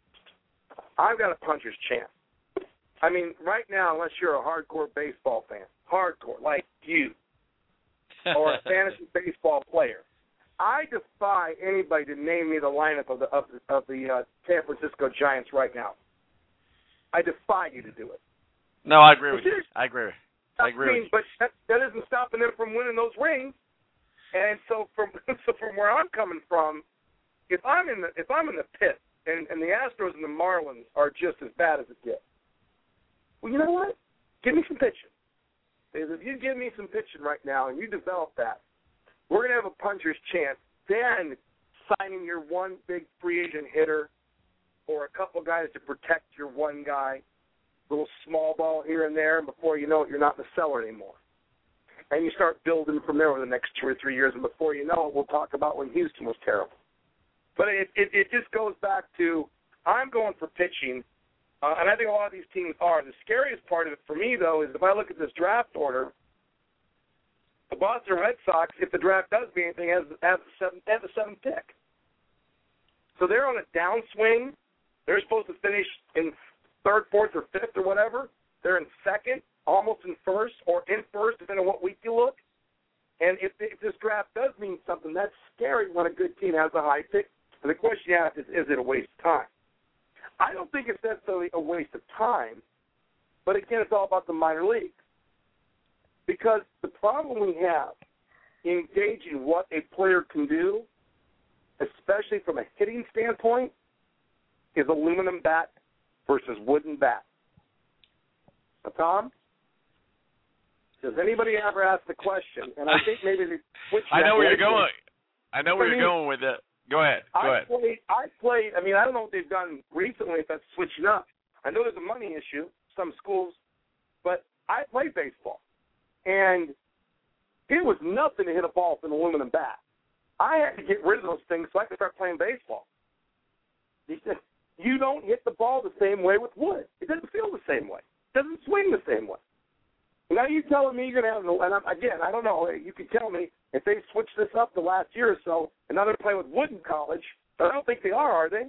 I've got a puncher's chance. I mean, right now, unless you're a hardcore baseball fan, hardcore, like you, or a fantasy baseball player, I defy anybody to name me the lineup of the of the, of the uh, San Francisco Giants right now. I defy you to do it. No, I agree with you. I agree. I agree I mean, with you. But that, that isn't stopping them from winning those rings. And so from so from where I'm coming from, if I'm in the if I'm in the pit and, and the Astros and the Marlins are just as bad as it gets, well, you know what? Give me some pitching. Because if you give me some pitching right now and you develop that, we're going to have a puncher's chance. Then signing your one big free agent hitter or a couple guys to protect your one guy, little small ball here and there, and before you know it, you're not in the cellar anymore. And you start building from there over the next two or three years, and before you know it, we'll talk about when Houston was terrible. But it, it, it just goes back to I'm going for pitching, uh, and I think a lot of these teams are. The scariest part of it for me, though, is if I look at this draft order, the Boston Red Sox, if the draft does be anything, has, has, the, seventh, has the seventh pick. So they're on a downswing. They're supposed to finish in third, fourth, or fifth or whatever. They're in second, almost in first, or in first, depending on what week you look. And if, if this draft does mean something, that's scary when a good team has a high pick. And the question you ask is, is it a waste of time? I don't think it's necessarily a waste of time, but again, it's all about the minor leagues. Because the problem we have in gauging what a player can do, especially from a hitting standpoint, is aluminum bat versus wooden bat. Now, Tom? Does anybody ever ask the question? And I think maybe they switch. I know where you're going. I know where I mean, you're going with it. Go ahead. Go I ahead. Played, I played. I mean, I don't know what they've done recently. If that's switching up, I know there's a money issue. Some schools, but I played baseball, and it was nothing to hit a ball with an aluminum bat. I had to get rid of those things so I could start playing baseball. You don't hit the ball the same way with wood. It doesn't feel the same way. It doesn't swing the same way. Now you're telling me you're going to have, and I'm, again, I don't know, you can tell me if they've switched this up the last year or so, and now they're playing with wood in college, but I don't think they are, are they?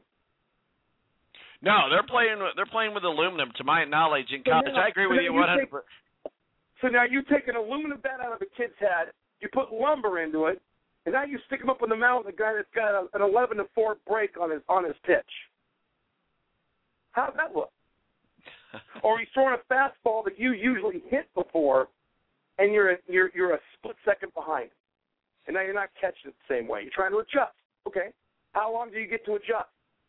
No, they're playing they're playing with aluminum, to my knowledge, in college. So now, I agree with so you you one hundred percent. Take, so now you take an aluminum bat out of a kid's head, you put lumber into it, and now you stick him up in the mound with a guy that's got a, an eleven to four break on his on his pitch. How's that look? Or he's throwing a fastball that you usually hit before, and you're a, you're you're a split second behind, and now you're not catching it the same way. You're trying to adjust. Okay, how long do you get to adjust?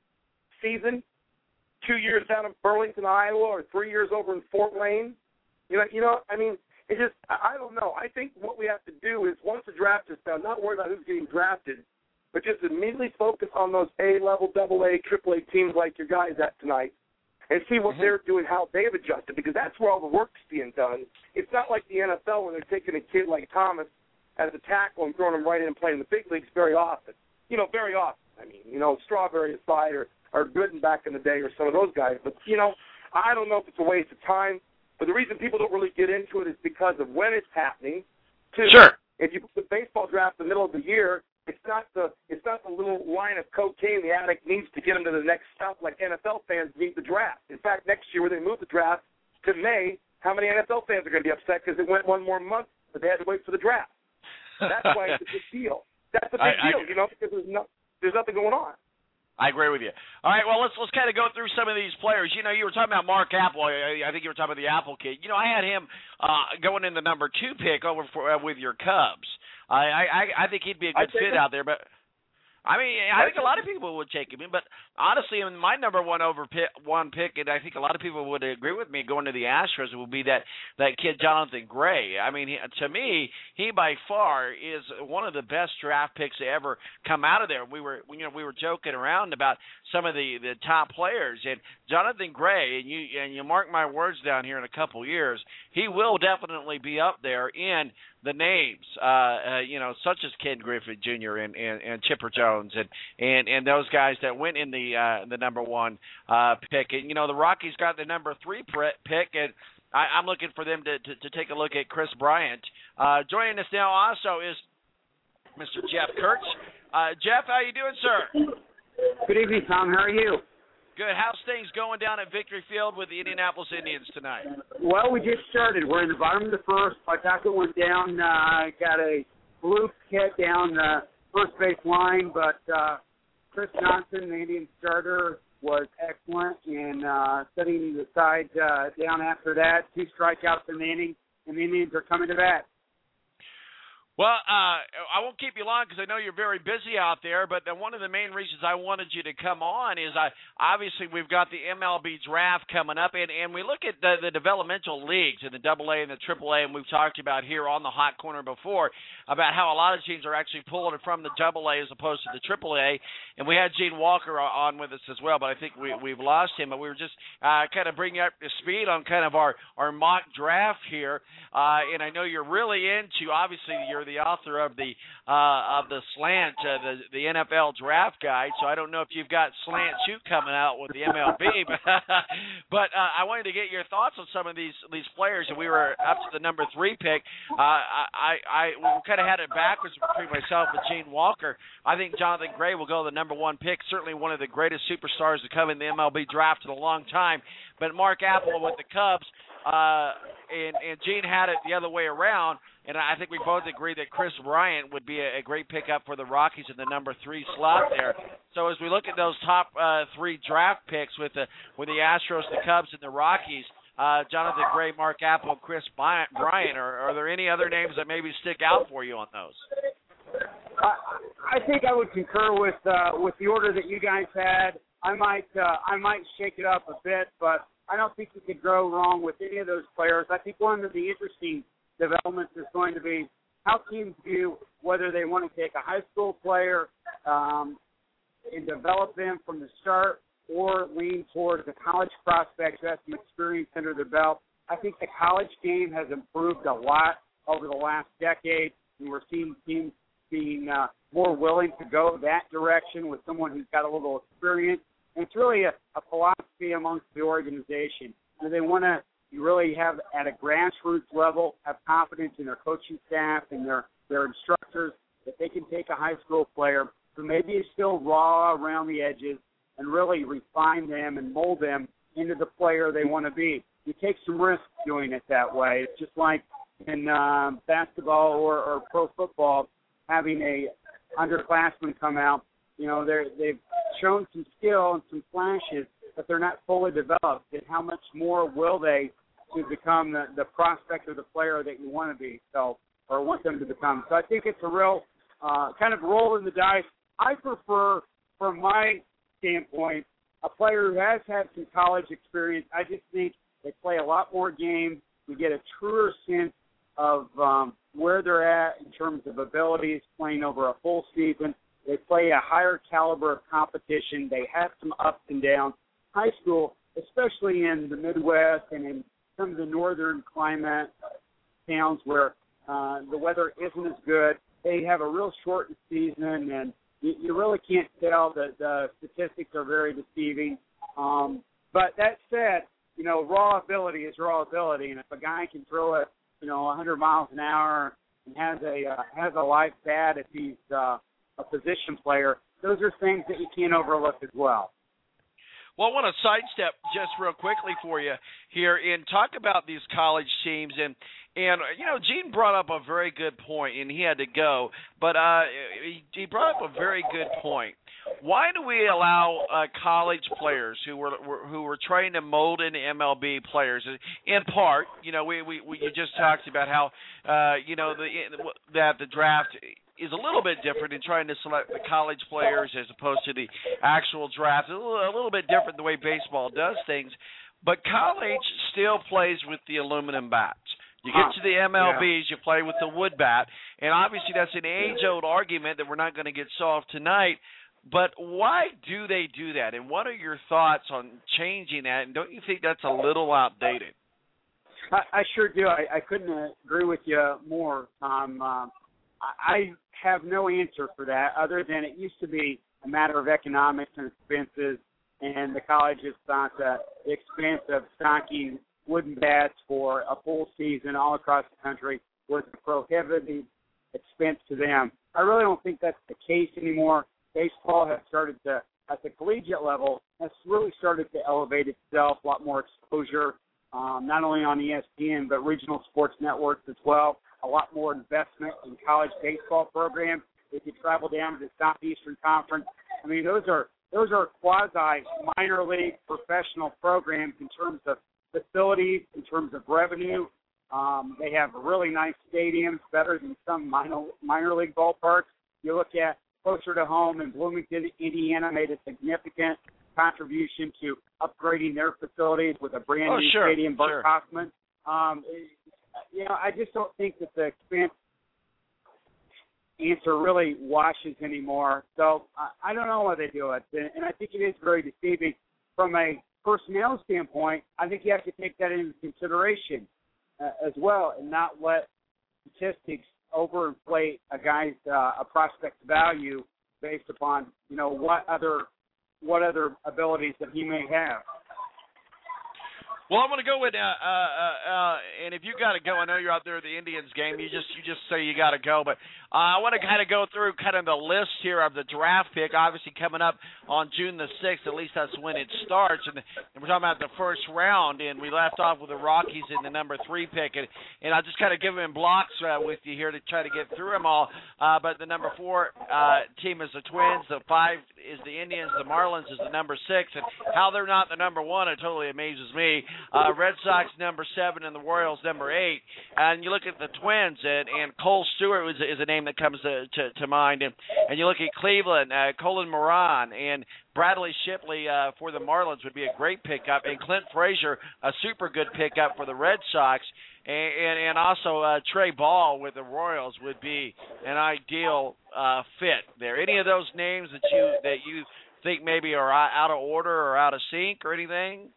Season, two years down in Burlington, Iowa, or three years over in Fort Wayne. You know, you know. I mean, it just I, I don't know. I think what we have to do is once the draft is done, not worry about who's getting drafted, but just immediately focus on those A-level, double-A, triple-A teams like your guys at tonight, and see what mm-hmm. they're doing, how they've adjusted, because that's where all the work's being done. It's not like the N F L where they're taking a kid like Thomas as a tackle and throwing him right in and playing in the big leagues very often. You know, very often. I mean, you know, Strawberry aside or, or Gooden back in the day or some of those guys. But, you know, I don't know if it's a waste of time, but the reason people don't really get into it is because of when it's happening. Two, sure. If you put the baseball draft in the middle of the year, It's not the it's not the little line of cocaine the addict needs to get him to the next stop like N F L fans need the draft. In fact, next year when they move the draft to May, how many N F L fans are going to be upset because it went one more month, but they had to wait for the draft? That's why it's a big deal. That's a big I, deal, I, you know, because there's no there's nothing going on. I agree with you. All right, well, let's let's kind of go through some of these players. You know, you were talking about Mark Apple. I, I think you were talking about the Apple kid. You know, I had him uh, going in the number two pick over for, uh, with your Cubs. I, I I think he'd be a good fit him. out there, but. I mean, I think a lot of people would take him in, but honestly, in my number one over pick, one pick, and I think a lot of people would agree with me going to the Astros, would be that, that kid Jonathan Gray. I mean, he, to me, he by far is one of the best draft picks to ever come out of there. We were, you know, we were joking around about some of the, the top players, and Jonathan Gray, and you and you mark my words down here in a couple of years, he will definitely be up there in the names, uh, uh, you know, such as Ken Griffey Junior and, and, and Chipper Jones and, and, and those guys that went in the uh, the number one uh, pick. And, you know, the Rockies got the number three pick, and I, I'm looking for them to, to, to take a look at Chris Bryant. Uh, joining us now also is Mister Jeff Kurtz. Uh, Jeff, how you doing, sir? Good evening, Tom. How are you? Good. How's things going down at Victory Field with the Indianapolis Indians tonight? Well, we just started. We're in the bottom of the first. Pataka went down, uh, got a blue hit down the first base line, but uh, Chris Johnson, the Indian starter, was excellent in uh, setting the side uh, down after that. Two strikeouts in the inning, and the Indians are coming to bat. Well, uh, I won't keep you long because I know you're very busy out there, but one of the main reasons I wanted you to come on is I obviously we've got the M L B draft coming up, and, and we look at the, the developmental leagues and the double A and the triple A, and we've talked about here on the Hot Corner before about how a lot of teams are actually pulling it from the double A as opposed to the triple A, and we had Gene Walker on with us as well, but I think we, we've lost him, but we were just uh, kind of bringing up to speed on kind of our, our mock draft here, uh, and I know you're really into, obviously, you're the author of the uh, of the Slant, uh, the the N F L Draft Guide. So I don't know if you've got Slant two coming out with the M L B, but but uh, I wanted to get your thoughts on some of these these players. And we were up to the number three pick. Uh, I I we kind of had it backwards between myself and Gene Walker. I think Jonathan Gray will go the number one pick. Certainly one of the greatest superstars to come in the M L B draft in a long time. But Mark Apple with the Cubs. Uh, and, and Gene had it the other way around, and I think we both agree that Chris Bryant would be a, a great pickup for the Rockies in the number three slot there. So as we look at those top uh, three draft picks with the with the Astros, the Cubs, and the Rockies, uh, Jonathan Gray, Mark Apple, and Chris Bryant, are, are there any other names that maybe stick out for you on those? I, I think I would concur with uh, with the order that you guys had. I might uh, I might shake it up a bit, but I don't think you could go wrong with any of those players. I think one of the interesting development is going to be how teams view whether they want to take a high school player um, and develop them from the start or lean towards a college prospect who has some experience under their belt. I think the college game has improved a lot over the last decade, and we're seeing teams being uh, more willing to go that direction with someone who's got a little experience. And it's really a, a philosophy amongst the organization. And they want to really have, at a grassroots level, have confidence in their coaching staff and their, their instructors that they can take a high school player who maybe is still raw around the edges and really refine them and mold them into the player they want to be. You take some risks doing it that way. It's just like in uh, basketball or, or pro football, having a underclassmen come out. You know, they're, they've shown some skill and some flashes, but they're not fully developed. And how much more will they to become the, the prospect or the player that you want to be, so or want them to become? So I think it's a real uh, kind of roll in the dice. I prefer, from my standpoint, a player who has had some college experience. I just think they play a lot more games. We get a truer sense of um, where they're at in terms of abilities playing over a full season. They play a higher caliber of competition. They have some ups and downs. High school, especially in the Midwest and in some of the northern climate towns where uh, the weather isn't as good, they have a real shortened season, and you, you really can't tell. The, the statistics are very deceiving. Um, but that said, you know, raw ability is raw ability, and if a guy can throw it, you know, one hundred miles an hour and has a uh, has a life bat if he's uh, a position player, those are things that you can't overlook as well. Well, I want to sidestep just real quickly for you here and talk about these college teams. And, and you know, Gene brought up a very good point, and he had to go. But uh, he, he brought up a very good point. Why do we allow uh, college players who were, were who were trained and molded into M L B players? In part, you know, we, we, we you just talked about how, uh, you know, the, that the draft is a little bit different in trying to select the college players as opposed to the actual draft. A little, a little bit different the way baseball does things. But college still plays with the aluminum bats. You get to the M L Bs, yeah. you play with the wood bat. And obviously that's an age-old argument that we're not going to get solved tonight. But why do they do that? And what are your thoughts on changing that? And don't you think that's a little outdated? I, I sure do. I, I couldn't agree with you more, Tom. Um, I have no answer for that other than it used to be a matter of economics and expenses, and the colleges thought that the expense of stocking wooden bats for a full season all across the country was a prohibitive expense to them. I really don't think that's the case anymore. Baseball has started to, at the collegiate level, has really started to elevate itself, a lot more exposure, um, not only on E S P N, but regional sports networks as well. A lot more investment in college baseball programs. If you travel down to the Southeastern Conference, I mean, those are those are quasi minor league professional programs in terms of facilities, in terms of revenue. Um, they have really nice stadiums, better than some minor minor league ballparks. You look at closer to home in Bloomington, Indiana, made a significant contribution to upgrading their facilities with a brand oh, new sure, stadium. Bart sure. Hoffman. Um, You know, I just don't think that the expense answer really washes anymore. So I, I don't know why they do it, and I think it is very deceiving. From a personnel standpoint, I think you have to take that into consideration uh, as well, and not let statistics overinflate a guy's uh, a prospect's value based upon you know what other what other abilities that he may have. Well, I'm going to go with, uh, uh, uh, and if you got to go, I know you're out there at the Indians game. You just you just say you got to go, but uh, I want to kind of go through kind of the list here of the draft pick. Obviously, coming up on June the sixth, at least that's when it starts, and, and we're talking about the first round. And we left off with the Rockies in the number three pick, and, and I'll just kind of give them in blocks uh, with you here to try to get through them all. Uh, but the number four uh, team is the Twins, the five is the Indians, the Marlins is the number six, and how they're not the number one, it totally amazes me. Uh, Red Sox number seven and the Royals number eight. And you look at the Twins, and, and Cole Stewart is, is a name that comes to, to, to mind. And, and you look at Cleveland, uh, Colin Moran, and Bradley Shipley uh, for the Marlins would be a great pickup. And Clint Frazier, a super good pickup for the Red Sox. and and, and also uh, Trey Ball with the Royals would be an ideal uh, fit there. Any of those names that you that you think maybe are out of order or out of sync or anything?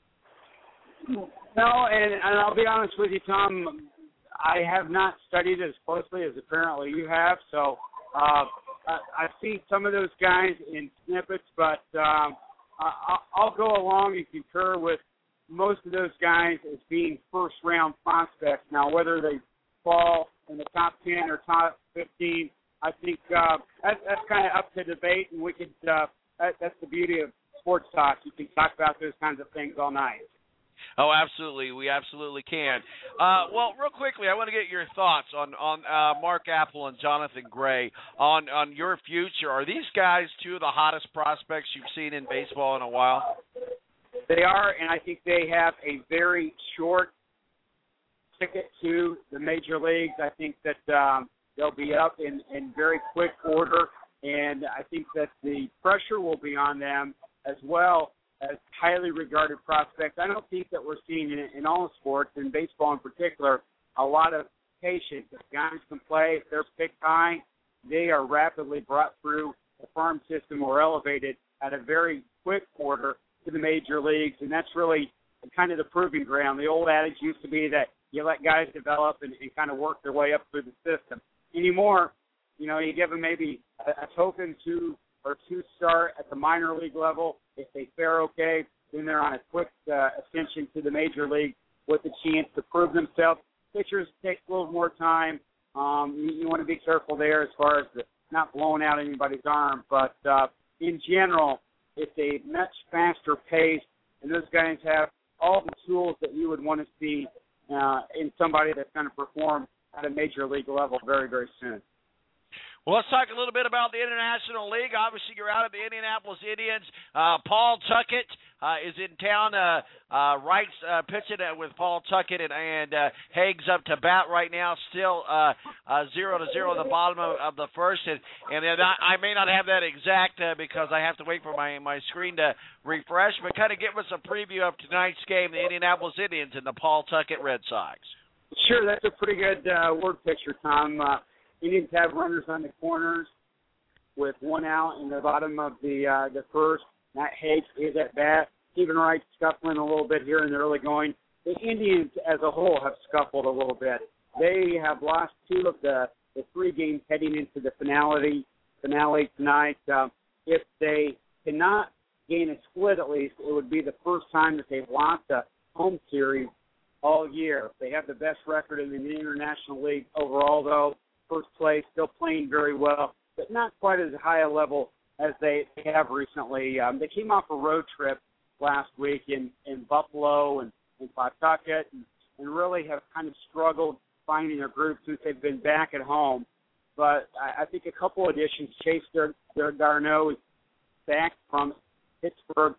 No, and, and I'll be honest with you, Tom. I have not studied as closely as apparently you have, so uh, I, I've seen some of those guys in snippets, but um, I, I'll go along and concur with most of those guys as being first-round prospects. Now, whether they fall in the top ten or top fifteen, I think uh, that, that's kind of up to debate, and we could. Uh, that, that's the beauty of sports talk. You can talk about those kinds of things all night. Oh, absolutely. We absolutely can. Uh, well, real quickly, I want to get your thoughts on on uh, Mark Appel and Jonathan Gray on, on your future. Are these guys two of the hottest prospects you've seen in baseball in a while? They are, and I think they have a very short ticket to the major leagues. I think that um, they'll be up in, in very quick order, and I think that the pressure will be on them as well as highly regarded prospects. I don't think that we're seeing in, in all sports, in baseball in particular, a lot of patience. If guys can play, if they're picked high, they are rapidly brought through the farm system or elevated at a very quick order to the major leagues, and that's really kind of the proving ground. The old adage used to be that you let guys develop and, and kind of work their way up through the system. Anymore, you know, you give them maybe a, a token two or two start at the minor league level. If they fare okay, then they're on a quick uh, ascension to the major league with a chance to prove themselves. Pitchers take a little more time. Um, you, you want to be careful there as far as the, not blowing out anybody's arm. But uh, in general, it's a much faster pace, and those guys have all the tools that you would want to see uh, in somebody that's going to perform at a major league level very, very soon. Well, let's talk a little bit about the International League. Obviously, you're out of the Indianapolis Indians. Uh, Paul Tuckett uh, is in town. Uh, uh, Wright's uh, pitching uh, with Paul Tuckett, and, and uh, Haig's up to bat right now, still uh, uh, zero to zero at the bottom of, of the first. And, and then I, I may not have that exact uh, because I have to wait for my, my screen to refresh, but kind of give us a preview of tonight's game, the Indianapolis Indians and the Paul Tuckett Red Sox. Sure, that's a pretty good uh, word picture, Tom. Uh, Indians have runners on the corners with one out in the bottom of the uh, the first. Matt Haig is at bat. Stephen Wright scuffling a little bit here in the early going. The Indians as a whole have scuffled a little bit. They have lost two of the, the three games heading into the finale finale tonight. Uh, if they cannot gain a split at least, it would be the first time that they've lost a home series all year. They have the best record in the International League overall, though. First place, still playing very well, but not quite as high a level as they have recently. Um, they came off a road trip last week in, in Buffalo and in Pawtucket, and, and really have kind of struggled finding their group since they've been back at home. But I, I think a couple additions. Chase Darno is back from Pittsburgh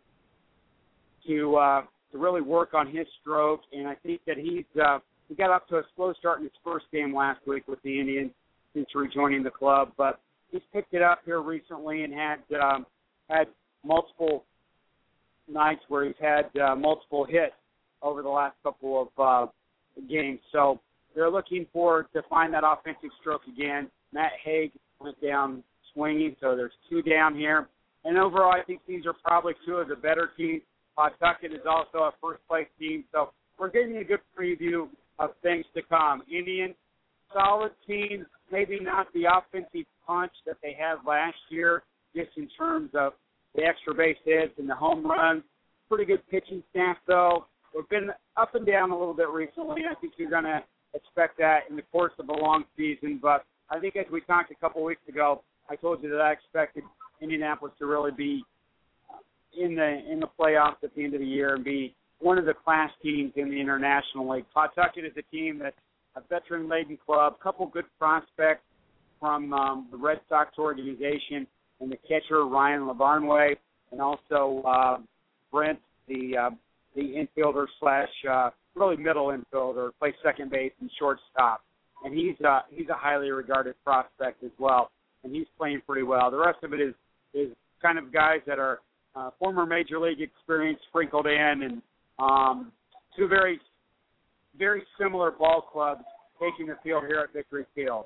to uh, to really work on his stroke, and I think that he's uh, he got off to a slow start in his first game last week with the Indians since rejoining the club, but he's picked it up here recently and had um, had multiple nights where he's had uh, multiple hits over the last couple of uh, games. So they're looking for to find that offensive stroke again. Matt Haig went down swinging, so there's two down here. And overall, I think these are probably two of the better teams. Pawtucket is also a first-place team, so we're getting a good preview of things to come. Indians, solid team, maybe not the offensive punch that they had last year, just in terms of the extra base hits and the home runs. Pretty good pitching staff, though. We've been up and down a little bit recently. I think you're going to expect that in the course of a long season. But I think as we talked a couple weeks ago, I told you that I expected Indianapolis to really be in the in the playoffs at the end of the year and be one of the class teams in the International League. Pawtucket is a team that's a veteran-laden club, a couple good prospects from um, the Red Sox organization, and the catcher Ryan LaVarnway, and also uh, Brent, the uh, the infielder slash uh, really middle infielder, plays second base and shortstop, and he's uh, he's a highly regarded prospect as well, and he's playing pretty well. The rest of it is is kind of guys that are uh, former major league experience sprinkled in, and um, two very very similar ball clubs taking the field here at Victory Field.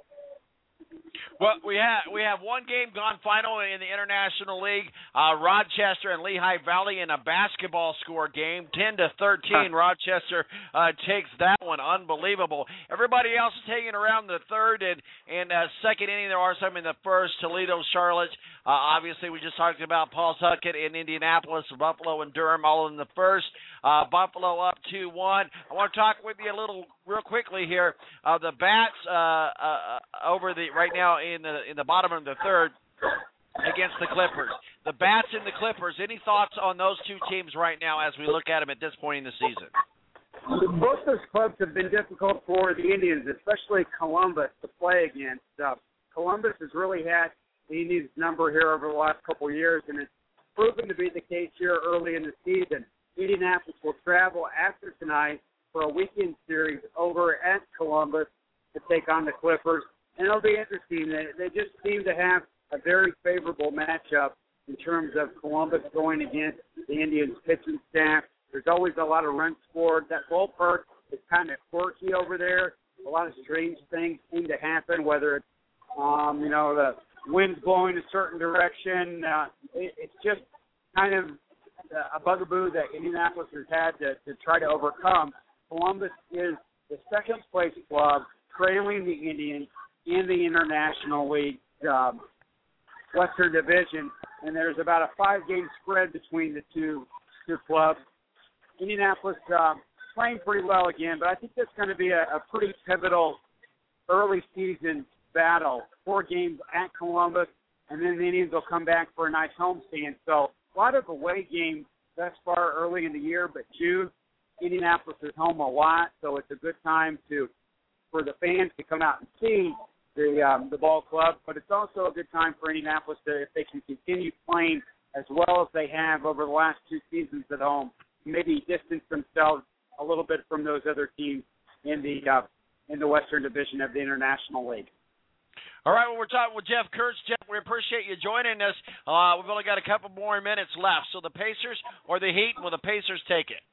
Well, we have we have one game gone final in the International League. Uh, Rochester and Lehigh Valley in a basketball score game, ten to thirteen. Rochester uh, takes that one, unbelievable. Everybody else is hanging around the third and and uh, second inning. There are some in the first. Toledo, Charlotte. Uh, obviously, we just talked about Paul Tuckett in Indianapolis, Buffalo and Durham, all in the first. Uh, Buffalo up two one. I want to talk with you a little real quickly here. Uh, the Bats uh, uh, over the right now in the in the bottom of the third against the Clippers. The Bats and the Clippers. Any thoughts on those two teams right now as we look at them at this point in the season? Both those clubs have been difficult for the Indians, especially Columbus, to play against. Uh, Columbus has really had the Indians' number here over the last couple of years, and it's proven to be the case here early in the season. Indianapolis will travel after tonight for a weekend series over at Columbus to take on the Clippers. And it'll be interesting. They, they just seem to have a very favorable matchup in terms of Columbus going against the Indians' pitching staff. There's always a lot of runs scored. That ballpark is kind of quirky over there. A lot of strange things seem to happen, whether it's, um, you know, the wind's blowing a certain direction. Uh, it, it's just kind of a bugaboo that Indianapolis has had to, to try to overcome. Columbus is the second-place club, trailing the Indians in the International League um, Western Division, and there's about a five-game spread between the two two clubs. Indianapolis uh, playing pretty well again, but I think that's going to be a, a pretty pivotal early season battle. Four games at Columbus, and then the Indians will come back for a nice homestand. So a lot of away games thus far early in the year, but June, Indianapolis is home a lot, so it's a good time to for the fans to come out and see the um, the ball club. But it's also a good time for Indianapolis to, if they can continue playing as well as they have over the last two seasons at home, maybe distance themselves a little bit from those other teams in the uh, in the Western Division of the International League. All right, well, we're talking with Jeff Kurtz. Jeff, we appreciate you joining us. Uh, we've only got a couple more minutes left. So the Pacers or the Heat, will the Pacers take it?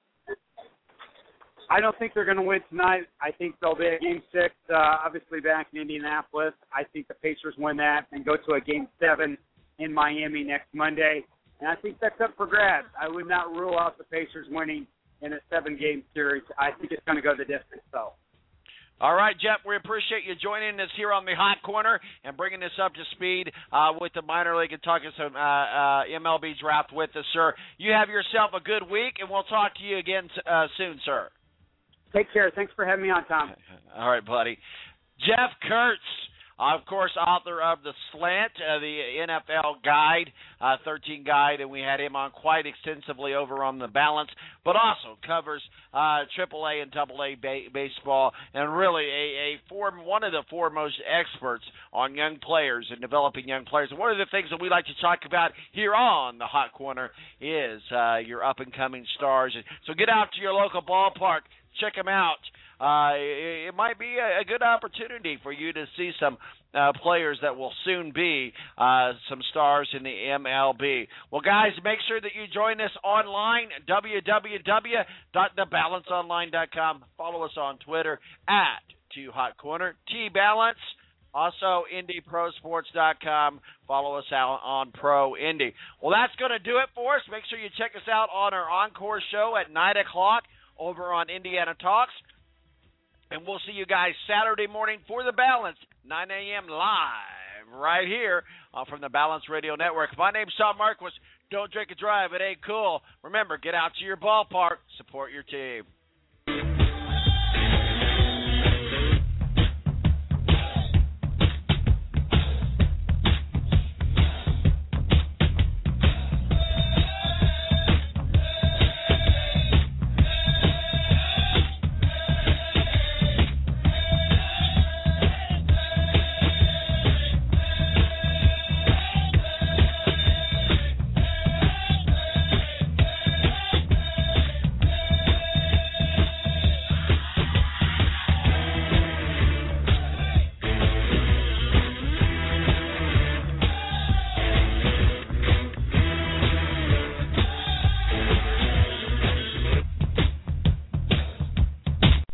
I don't think they're going to win tonight. I think they'll be at Game six, uh, obviously back in Indianapolis. I think the Pacers win that and go to a Game seven in Miami next Monday. And I think that's up for grabs. I would not rule out the Pacers winning in a seven-game series. I think it's going to go the distance, though. All right, Jeff, we appreciate you joining us here on the Hot Corner and bringing us up to speed uh, with the minor league and talking some uh, uh, M L B draft with us, sir. You have yourself a good week, and we'll talk to you again uh, soon, sir. Take care. Thanks for having me on, Tom. All right, buddy. Jeff Kurtz, of course, author of The Slant, uh, the N F L Guide, uh, thirteen Guide, and we had him on quite extensively over on The Balance, but also covers uh, triple A and double A ba- baseball, and really a, a form, one of the foremost experts on young players and developing young players. And one of the things that we like to talk about here on the Hot Corner is uh, your up-and-coming stars. So get out to your local ballpark. Check them out. Uh, it, it might be a, a good opportunity for you to see some uh, players that will soon be uh, some stars in the M L B. Well, guys, make sure that you join us online, w w w dot the balance online dot com. Follow us on Twitter at two hot corner, T-Balance. Also, Indy Pro Sports dot com. Follow us out on Pro Indy. Well, that's going to do it for us. Make sure you check us out on our Encore show at nine o'clock over on Indiana Talks. And we'll see you guys Saturday morning for The Balance, nine a.m. live right here uh, from the Balance Radio Network. My name's Tom Marquis. Don't drink and drive. It ain't cool. Remember, get out to your ballpark. Support your team.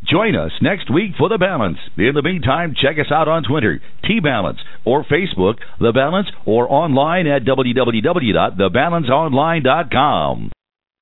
Join us next week for The Balance. In the meantime, check us out on Twitter, T-Balance, or Facebook, The Balance, or online at w w w dot the balance online dot com.